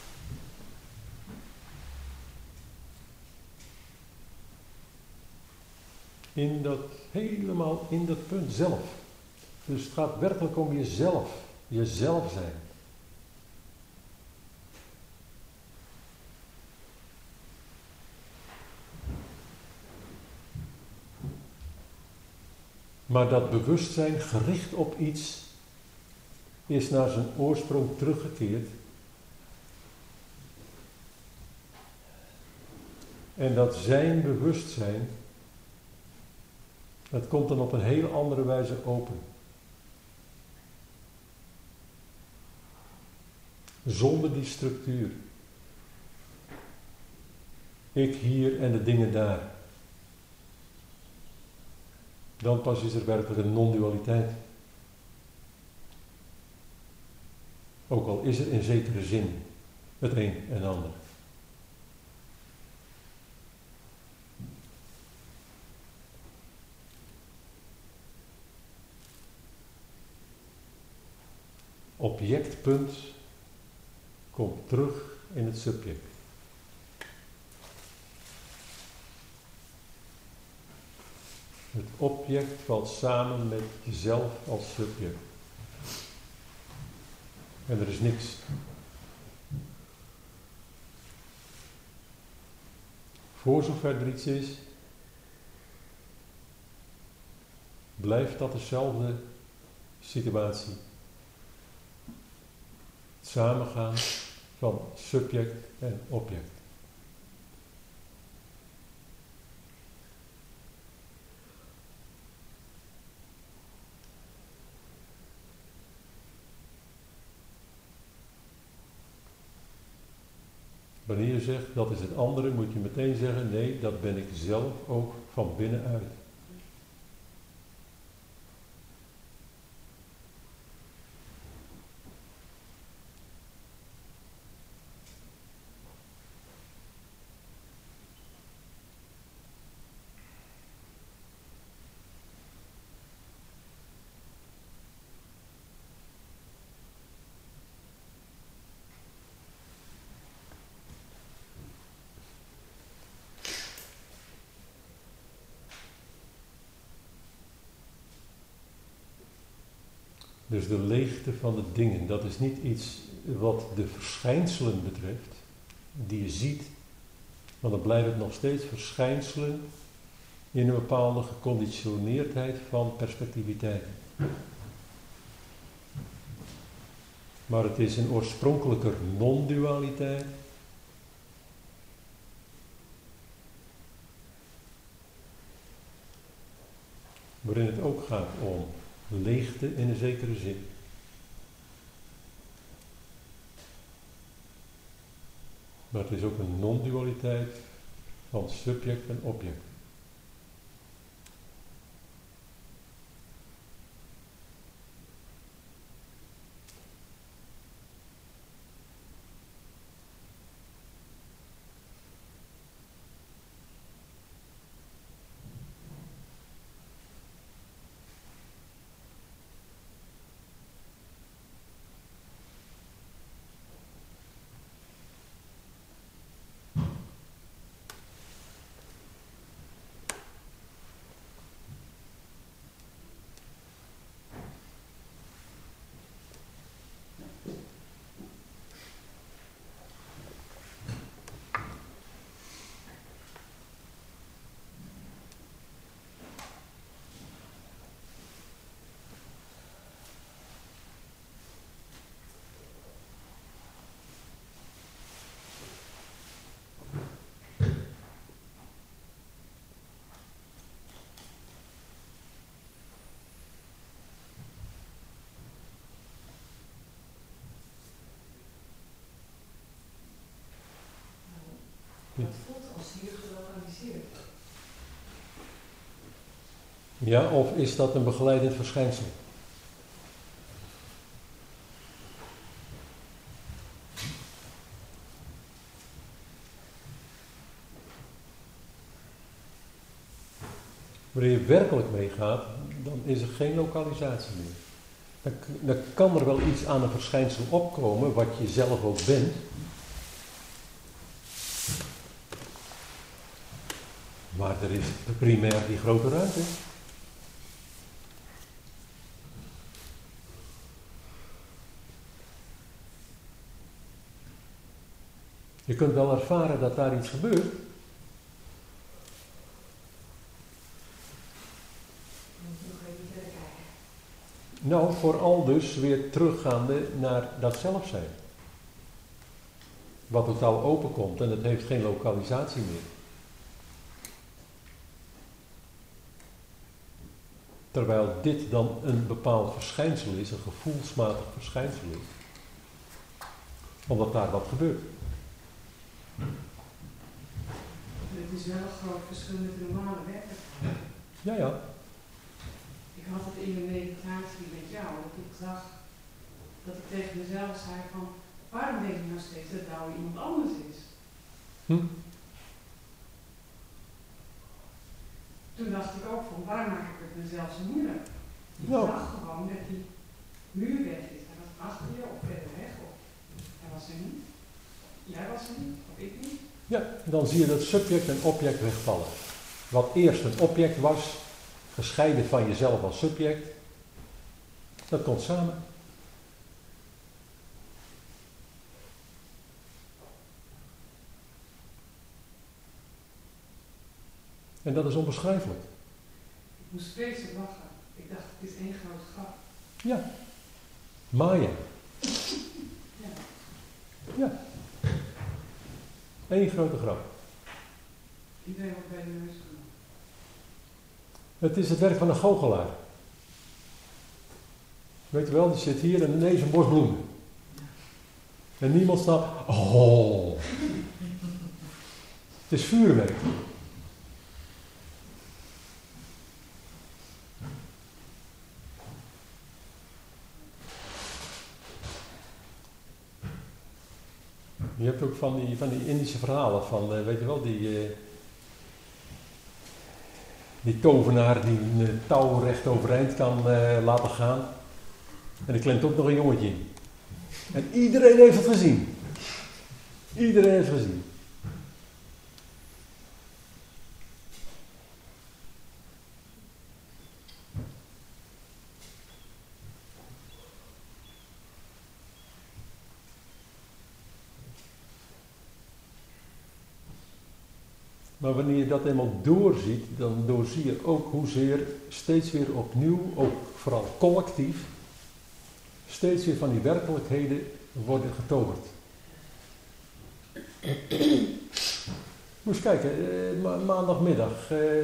In dat, helemaal in dat punt zelf. Dus het gaat werkelijk om jezelf, jezelf zijn. Maar dat bewustzijn gericht op iets is naar zijn oorsprong teruggekeerd. En dat zijn bewustzijn, dat komt dan op een heel andere wijze open. Zonder die structuur. Ik hier en de dingen daar. Dan pas is er werkelijk een non-dualiteit. Ook al is er in zekere zin het een en ander. Objectpunt komt terug in het subject. Het object valt samen met jezelf als subject. En er is niks. Voor zover er iets is, blijft dat dezelfde situatie. Het samengaan van subject en object. Wanneer je zegt dat is het andere, moet je meteen zeggen nee, dat ben ik zelf ook van binnenuit. Dus de leegte van de dingen, dat is niet iets wat de verschijnselen betreft, die je ziet, maar dan blijft het nog steeds verschijnselen in een bepaalde geconditioneerdheid van perspectiviteit. Maar het is een oorspronkelijker non-dualiteit. Waarin het ook gaat om leegte in een zekere zin. Maar het is ook een non-dualiteit van subject en object. Het voelt als hier gelokaliseerd. Ja, of is dat een begeleidend verschijnsel? Wanneer je werkelijk meegaat, dan is er geen lokalisatie meer. Dan, dan kan er wel iets aan een verschijnsel opkomen, wat je zelf ook bent. Maar er is primair die grote ruimte. Je kunt wel ervaren dat daar iets gebeurt. Nou, vooral dus weer teruggaande naar dat zelf zijn. Wat totaal open komt en het heeft geen lokalisatie meer. Terwijl dit dan een bepaald verschijnsel is, een gevoelsmatig verschijnsel is. Omdat daar wat gebeurt. Het is wel een groot verschil met de normale werkelijkheid. Ja, ja. Ik had het in mijn meditatie met jou, dat ik zag dat ik tegen mezelf zei van, waarom denk ik nou steeds dat Douwe iemand anders is? Hm? Toen dacht ik ook van, waarom maak ik het mezelf zo moeilijk? Ik Nou. zag gewoon dat die muur weg is. Hij was achter je of verder weg. Of hij was er niet. Jij was er niet, of ik niet. Ja, dan zie je dat subject en object wegvallen. Wat eerst een object was, gescheiden van jezelf als subject, dat komt samen. En dat is onbeschrijfelijk. Ik moest vreselijk lachen. Ik dacht, het is één grote grap. Ja. Maya. Ja. Ja. Eén grote grap. Iedereen wordt bij de neus genomen. Het is het werk van een goochelaar. Weet je wel, die zit hier en ineens een bos bloemen. En niemand snapt, oh. Het is vuurwerk. Je hebt ook van die, van die Indische verhalen van, uh, weet je wel, die, uh, die tovenaar die een uh, touw recht overeind kan uh, laten gaan. En er klemt ook nog een jongetje in. En iedereen heeft het gezien. Iedereen heeft het gezien. Maar wanneer je dat eenmaal doorziet, dan doorzie je ook hoezeer steeds weer opnieuw, ook vooral collectief, steeds weer van die werkelijkheden worden getoverd. Moet eens kijken, eh, ma- maandagmiddag, eh,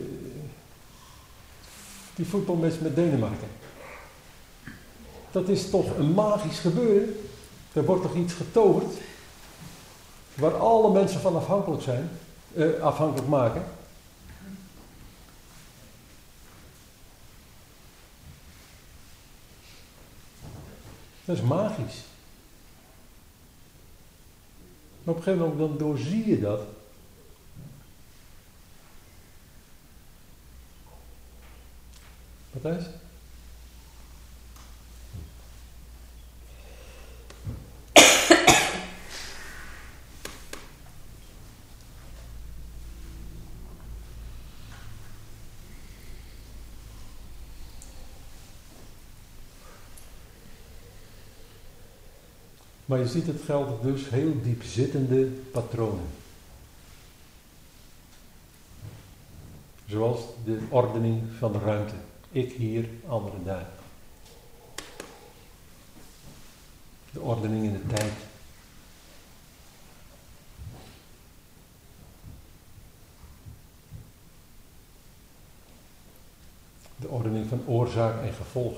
die voetbalmatch met Denemarken. Dat is toch een magisch gebeuren. Er wordt toch iets getoverd waar alle mensen van afhankelijk zijn, eh, afhankelijk maken. Dat is magisch. Maar op een gegeven moment dan doorzie je dat. Matthijs? Maar je ziet, het geldt dus heel diepzittende patronen. Zoals de ordening van de ruimte. Ik hier, anderen daar. De ordening in de tijd. De ordening van oorzaak en gevolg.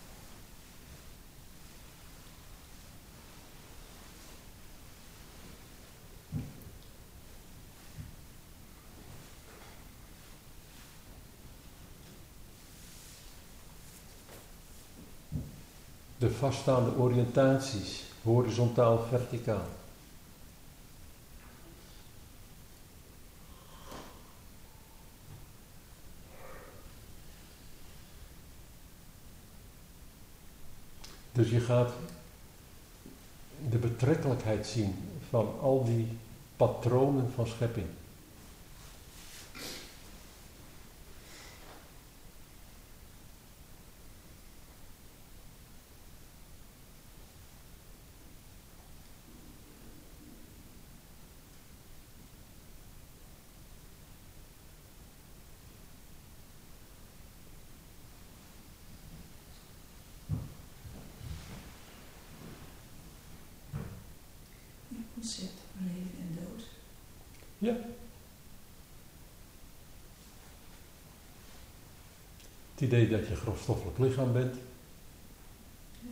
De vaststaande oriëntaties, horizontaal, verticaal. Dus je gaat de betrekkelijkheid zien van al die patronen van schepping. Concept van leven en dood. Ja. Het idee dat je een grofstoffelijk lichaam bent. Ja.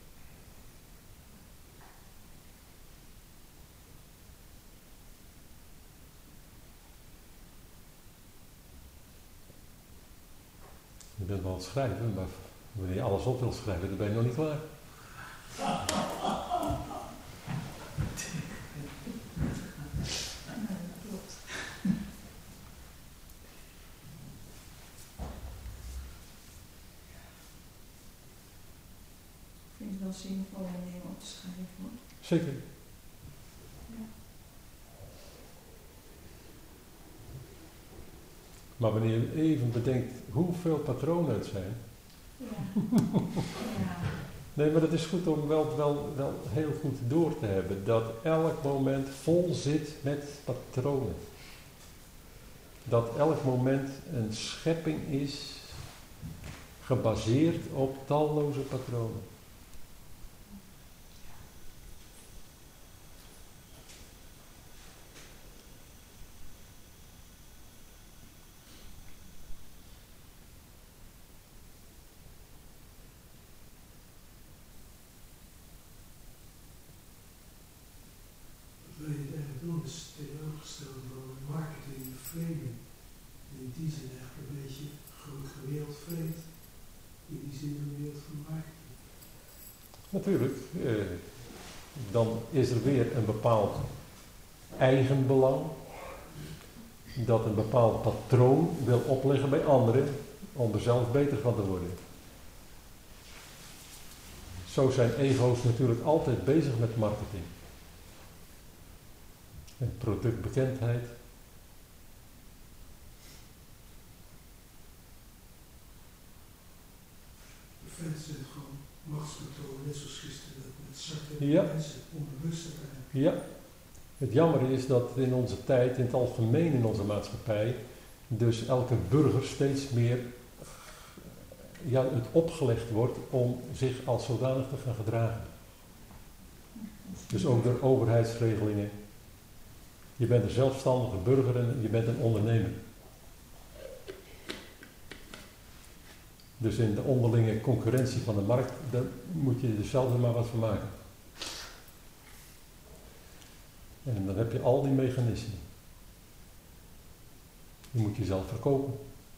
Je bent wel aan het schrijven, maar wanneer je alles op wilt schrijven, dan ben je nog niet klaar. Ik vind het wel zinvol om dingen op te schrijven, hoor. Zeker. Ja. Maar wanneer je even bedenkt hoeveel patronen het zijn. Ja. Ja. Nee, maar het is goed om wel, wel, wel heel goed door te hebben dat elk moment vol zit met patronen. Dat elk moment een schepping is gebaseerd op talloze patronen. Wat wil je eigenlijk doen is tegenovergesteld van marketing en framing. En in die zin eigenlijk een beetje wereldvreemd. In die zin een wereld van marketing. Natuurlijk, eh, dan is er weer een bepaald eigenbelang. Dat een bepaald patroon wil opleggen bij anderen om er zelf beter van te worden. Zo zijn ego's natuurlijk altijd bezig met marketing. En productbekendheid. In feite zijn het gewoon machtspatronen, net zoals gisteren dat met zwarte Ja. mensen onbewust uiteindelijk. Ja, Het jammer is dat in onze tijd, in het algemeen in onze maatschappij, dus elke burger steeds meer ja, het opgelegd wordt om zich als zodanig te gaan gedragen. Dus ook door overheidsregelingen. Je bent een zelfstandige burger en je bent een ondernemer. Dus in de onderlinge concurrentie van de markt, daar moet je er zelf maar wat van maken. En dan heb je al die mechanismen. Je moet jezelf verkopen.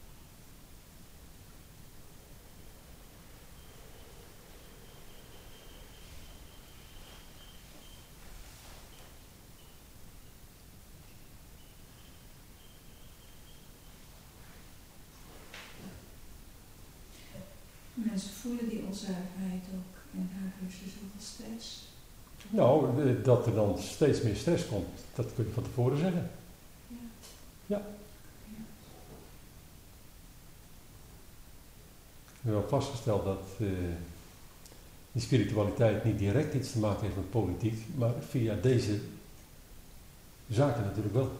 Mensen voelen die onzuiverheid ook en daar dus zoveel stress. Nou, dat er dan steeds meer stress komt, dat kun je van tevoren zeggen. Ja. Ja. We hebben vastgesteld dat uh, die spiritualiteit niet direct iets te maken heeft met politiek, maar via deze zaken natuurlijk wel.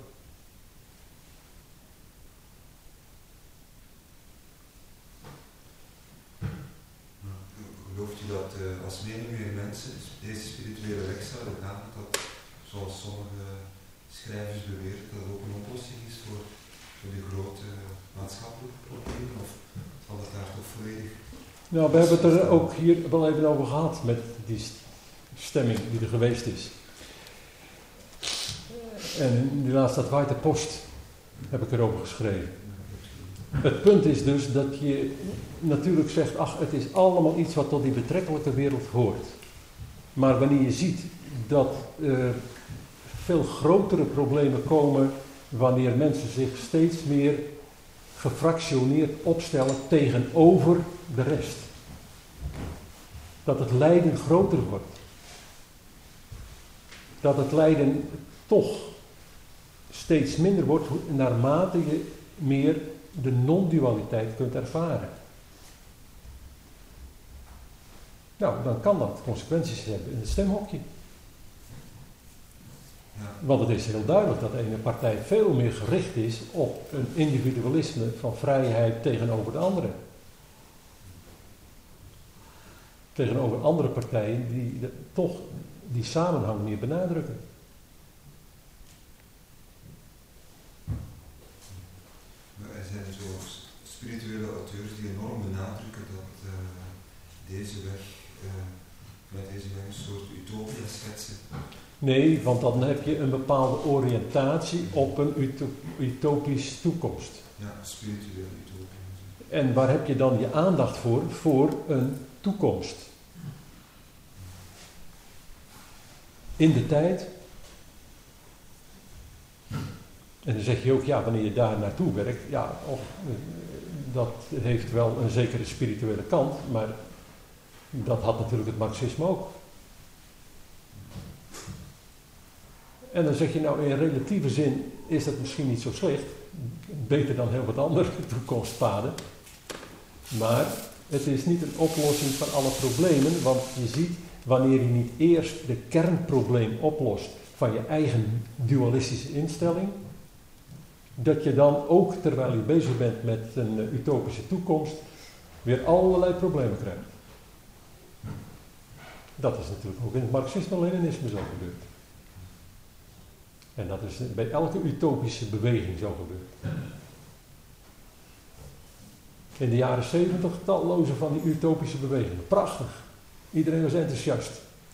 Gelooft u dat uh, als meer en meer mensen deze spirituele weg zouden gaan, dat zoals sommige schrijvers beweren, dat het ook een oplossing is voor, voor de grote maatschappelijke problemen, of zal dat daar toch volledig... Nou, we hebben het er ook hier wel even over gehad met die stemming die er geweest is. En die laatste White Post heb ik erover geschreven. Het punt is dus dat je natuurlijk zegt, ach, het is allemaal iets wat tot die betrekkelijke wereld hoort. Maar wanneer je ziet dat uh, veel grotere problemen komen wanneer mensen zich steeds meer gefractioneerd opstellen tegenover de rest. Dat het lijden groter wordt. Dat het lijden toch steeds minder wordt naarmate je meer de non-dualiteit kunt ervaren. Nou, dan kan dat consequenties hebben in het stemhokje. Ja. Want het is heel duidelijk dat de ene partij veel meer gericht is op een individualisme van vrijheid tegenover de andere. Tegenover andere partijen die de, toch die samenhang meer benadrukken. Er zijn zo spirituele auteurs die enorm benadrukken dat uh, deze weg, uh, met deze weg een soort utopia schetsen. Nee, want dan heb je een bepaalde oriëntatie op een utopische toekomst. Ja, spirituele utopia. En waar heb je dan je aandacht voor? Voor een toekomst. In de tijd. En dan zeg je ook, ja, wanneer je daar naartoe werkt, ja, of, dat heeft wel een zekere spirituele kant, maar dat had natuurlijk het marxisme ook. En dan zeg je, nou, in relatieve zin is dat misschien niet zo slecht, beter dan heel wat andere toekomstpaden, maar het is niet een oplossing van alle problemen, want je ziet, wanneer je niet eerst de kernprobleem oplost van je eigen dualistische instelling, dat je dan ook, terwijl je bezig bent met een uh, utopische toekomst, weer allerlei problemen krijgt. Dat is natuurlijk ook in het marxisme-leninisme zo gebeurd. En dat is bij elke utopische beweging zo gebeurd. In de jaren zeventig talloze van die utopische bewegingen. Prachtig. Iedereen was enthousiast.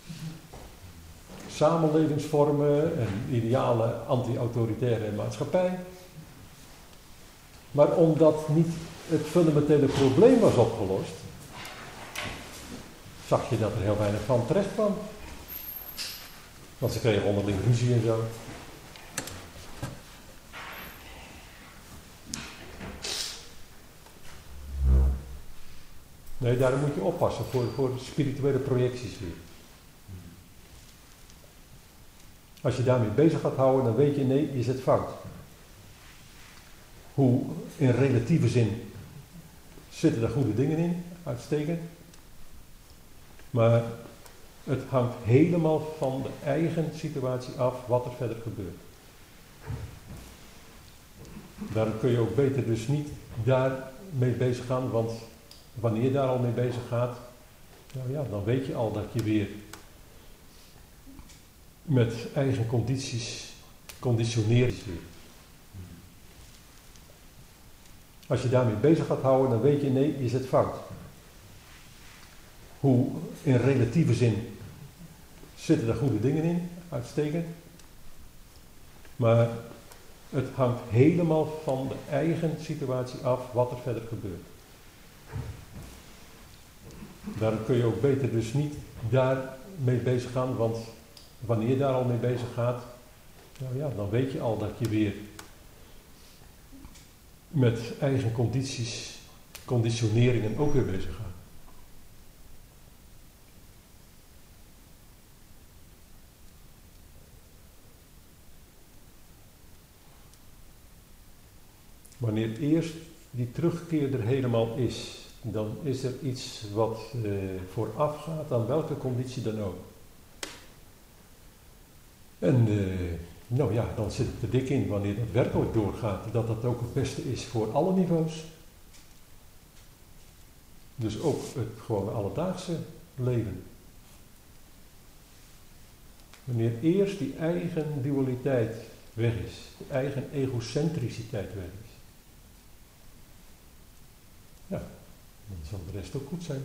Samenlevingsvormen en ideale anti-autoritaire maatschappij. Maar omdat niet het fundamentele probleem was opgelost, zag je dat er heel weinig van terecht kwam. Want ze kregen onderling ruzie en zo. Nee, daar moet je oppassen voor, voor spirituele projecties weer. Als je daarmee bezig gaat houden, dan weet je, nee, je zit fout. Hoe, in relatieve zin, zitten er goede dingen in, uitstekend. Maar Het hangt helemaal van de eigen situatie af wat er verder gebeurt. Daarom kun je ook beter dus niet daarmee bezig gaan, want wanneer je daar al mee bezig gaat, nou ja, dan weet je al dat je weer met eigen condities conditioneert. Als je daarmee bezig gaat houden, dan weet je, nee, je zit fout. Hoe, in relatieve zin, zitten er goede dingen in, uitstekend. Maar het hangt helemaal van de eigen situatie af wat er verder gebeurt. Daarom kun je ook beter dus niet daarmee bezig gaan, want wanneer je daar al mee bezig gaat, nou ja, dan weet je al dat je weer met eigen condities, conditioneringen ook weer bezig gaat. Wanneer eerst die terugkeer er helemaal is, dan is er iets wat uh, vooraf gaat aan welke conditie dan ook. En uh, nou ja, dan zit het er dik in wanneer dat werkelijk doorgaat, dat dat ook het beste is voor alle niveaus. Dus ook het gewone alledaagse leven. Wanneer eerst die eigen dualiteit weg is, de eigen egocentriciteit weg is. Ja, dan zal de rest ook goed zijn.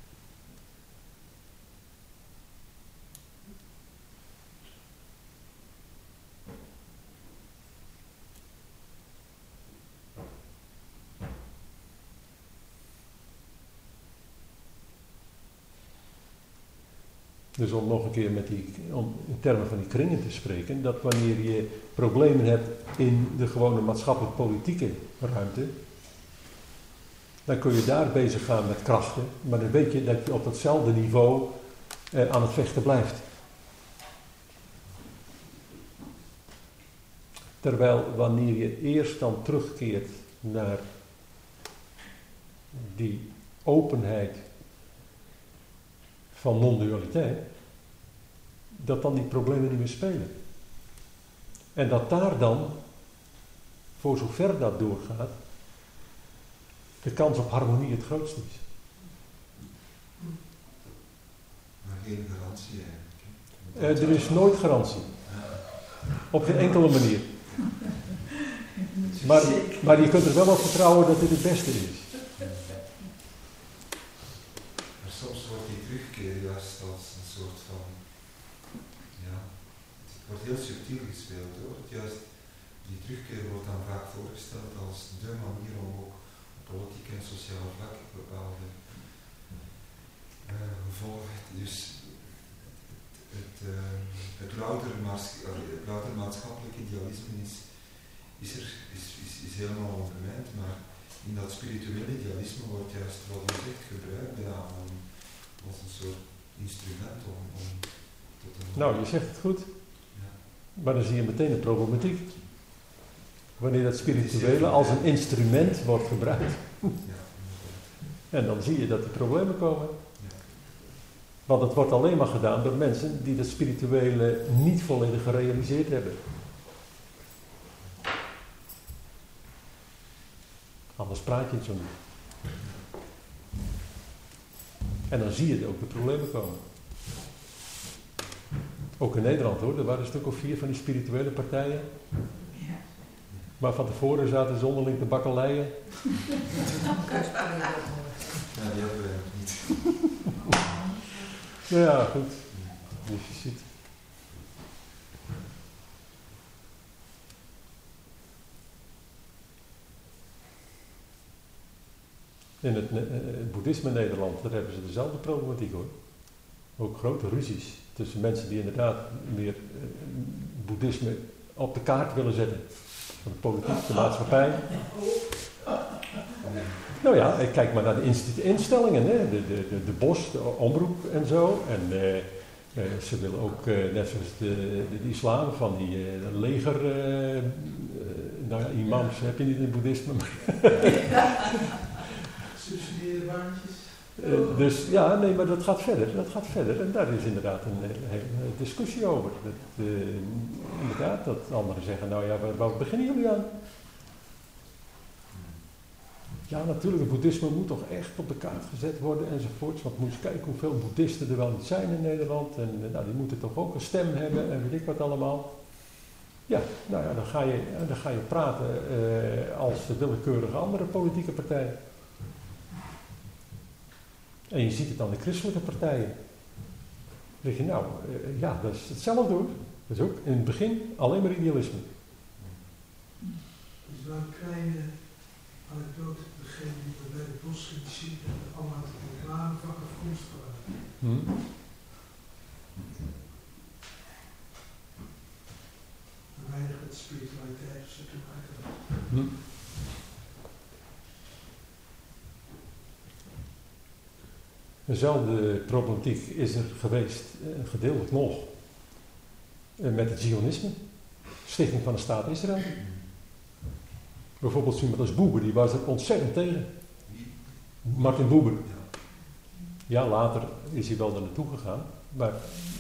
Dus om nog een keer met die, om in termen van die kringen te spreken, dat wanneer je problemen hebt in de gewone maatschappelijk-politieke ruimte, dan kun je daar bezig gaan met krachten, maar dan weet je dat je op datzelfde niveau eh, aan het vechten blijft. Terwijl wanneer je eerst dan terugkeert naar die openheid van non-dualiteit, dat dan die problemen niet meer spelen. En dat daar dan, voor zover dat doorgaat, de kans op harmonie het grootste is. Maar geen garantie eigenlijk. Uh, er is nooit garantie. Op geen enkele manier. Maar, maar je kunt er wel op vertrouwen dat dit het beste is. Maar soms wordt die terugkeer juist als een soort van, ja, het wordt heel subtiel gespeeld hoor. Juist die terugkeer wordt dan vaak voorgesteld als de manier om ook op politiek en sociaal vlak bepaalde uh, gevolgen. Dus het, uh, het, louter maats- het louter maatschappelijk idealisme is, is, er, is, is, is helemaal ondermijnd, maar in dat spirituele idealisme wordt juist wat u zegt gebruikt gedaan om, als een soort instrument om, om tot een... Nou, je zegt het goed, ja. Maar dan zie je meteen de problematiek. Wanneer dat spirituele als een instrument wordt gebruikt. Ja. En dan zie je dat er problemen komen. Want het wordt alleen maar gedaan door mensen die dat spirituele niet volledig gerealiseerd hebben. Anders praat je het zo niet. En dan zie je ook de problemen komen. Ook in Nederland hoor, er waren een stuk of vier van die spirituele partijen. Ja. Maar van tevoren zaten ze onderling te bakkeleien. Ja, die hebben we niet. Nou ja, goed. Dus je ziet. In het, uh, het boeddhisme in Nederland, daar hebben ze dezelfde problematiek hoor. Ook grote ruzies tussen mensen die inderdaad meer uh, boeddhisme op de kaart willen zetten. Van de politiek, de maatschappij. Nou ja, kijk maar naar de inst- instellingen, hè? De, de, de, de bos, de omroep en zo. En uh, uh, ze willen ook, uh, net zoals de, de, de islam, van die uh, leger, uh, uh, nou ja, imams heb je niet in het boeddhisme. Maar Subsidiëre baantjes. Uh, dus ja, nee, maar dat gaat verder. Dat gaat verder. En daar is inderdaad een hele, hele discussie over. Dat, uh, inderdaad, dat anderen zeggen, nou ja, waar, waar beginnen jullie aan? Ja, natuurlijk, het boeddhisme moet toch echt op de kaart gezet worden enzovoorts. Want moet je kijken hoeveel boeddhisten er wel niet zijn in Nederland. En nou, die moeten toch ook een stem hebben en weet ik wat allemaal. Ja, nou ja, dan ga je, dan ga je praten uh, als willekeurige andere politieke partijen. En je ziet het aan de christelijke partijen. Dan denk je, nou, uh, ja, dat is hetzelfde hoor. Dat is ook in het begin alleen maar idealisme. Dus wel een kleine anekdote te beginnen die we bij de Bosgebied zien en allemaal uit de reclame van afkomstig waren. Hmm. Weinig met spiritualiteit of zo te maken had. Hmm. Dezelfde problematiek is er geweest, uh, gedeeltelijk nog, uh, met het Zionisme, stichting van de staat Israël. Bijvoorbeeld iemand als Buber, die was er ontzettend tegen. Martin Buber. Ja, later is hij wel er naartoe gegaan, maar...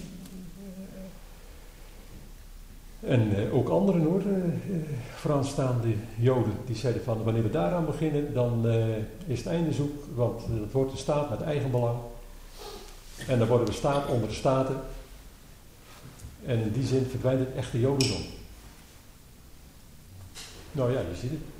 En uh, ook anderen hoor, uh, uh, Franstaande Joden, die zeiden van wanneer we daaraan beginnen, dan uh, is het einde zoek, want uh, het wordt een staat met eigen belang. En dan worden we staat onder de staten. En in die zin verdwijnt het echte Jodendom. Nou ja, je ziet het.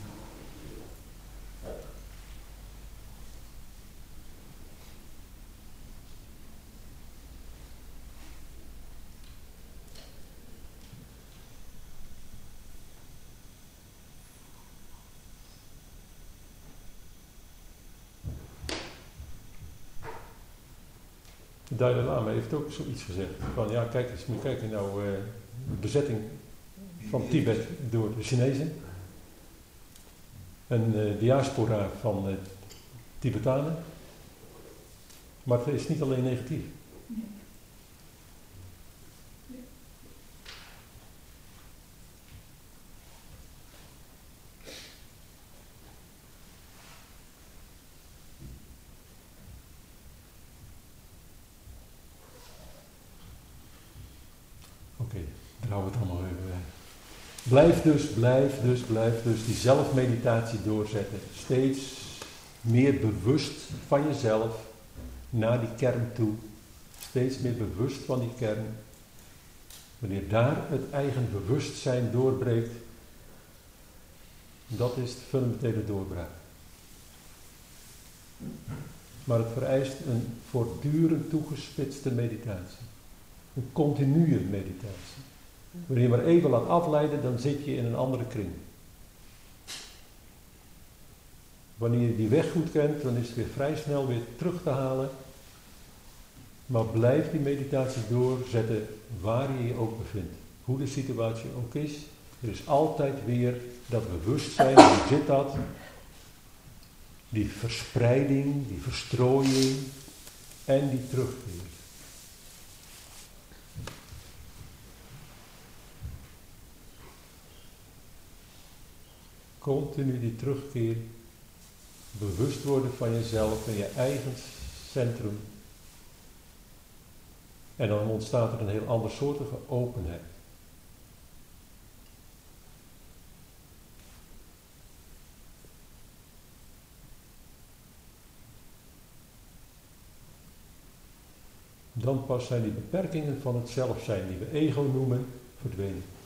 De Dalai Lama heeft ook zoiets gezegd. Van ja, kijk eens, moet je kijken nou, uh, de bezetting van Tibet door de Chinezen. En uh, de diaspora van uh, Tibetanen. Maar het is niet alleen negatief. Nee. Oké, okay, daar houden we het allemaal even bij. Blijf dus, blijf dus, blijf dus die zelfmeditatie doorzetten. Steeds meer bewust van jezelf naar die kern toe. Steeds meer bewust van die kern. Wanneer daar het eigen bewustzijn doorbreekt, dat is de fundamentele doorbraak. Maar het vereist een voortdurend toegespitste meditatie. Een continue meditatie. Wanneer je maar even laat afleiden, dan zit je in een andere kring. Wanneer je die weg goed kent, dan is het weer vrij snel weer terug te halen. Maar blijf die meditatie doorzetten waar je je ook bevindt. Hoe de situatie ook is. Er is altijd weer dat bewustzijn, hoe zit dat? Die verspreiding, die verstrooiing en die terugkeer. Continu die terugkeer, bewust worden van jezelf en je eigen centrum. En dan ontstaat er een heel andersoortige openheid. Dan pas zijn die beperkingen van het zelf zijn, die we ego noemen, verdwenen.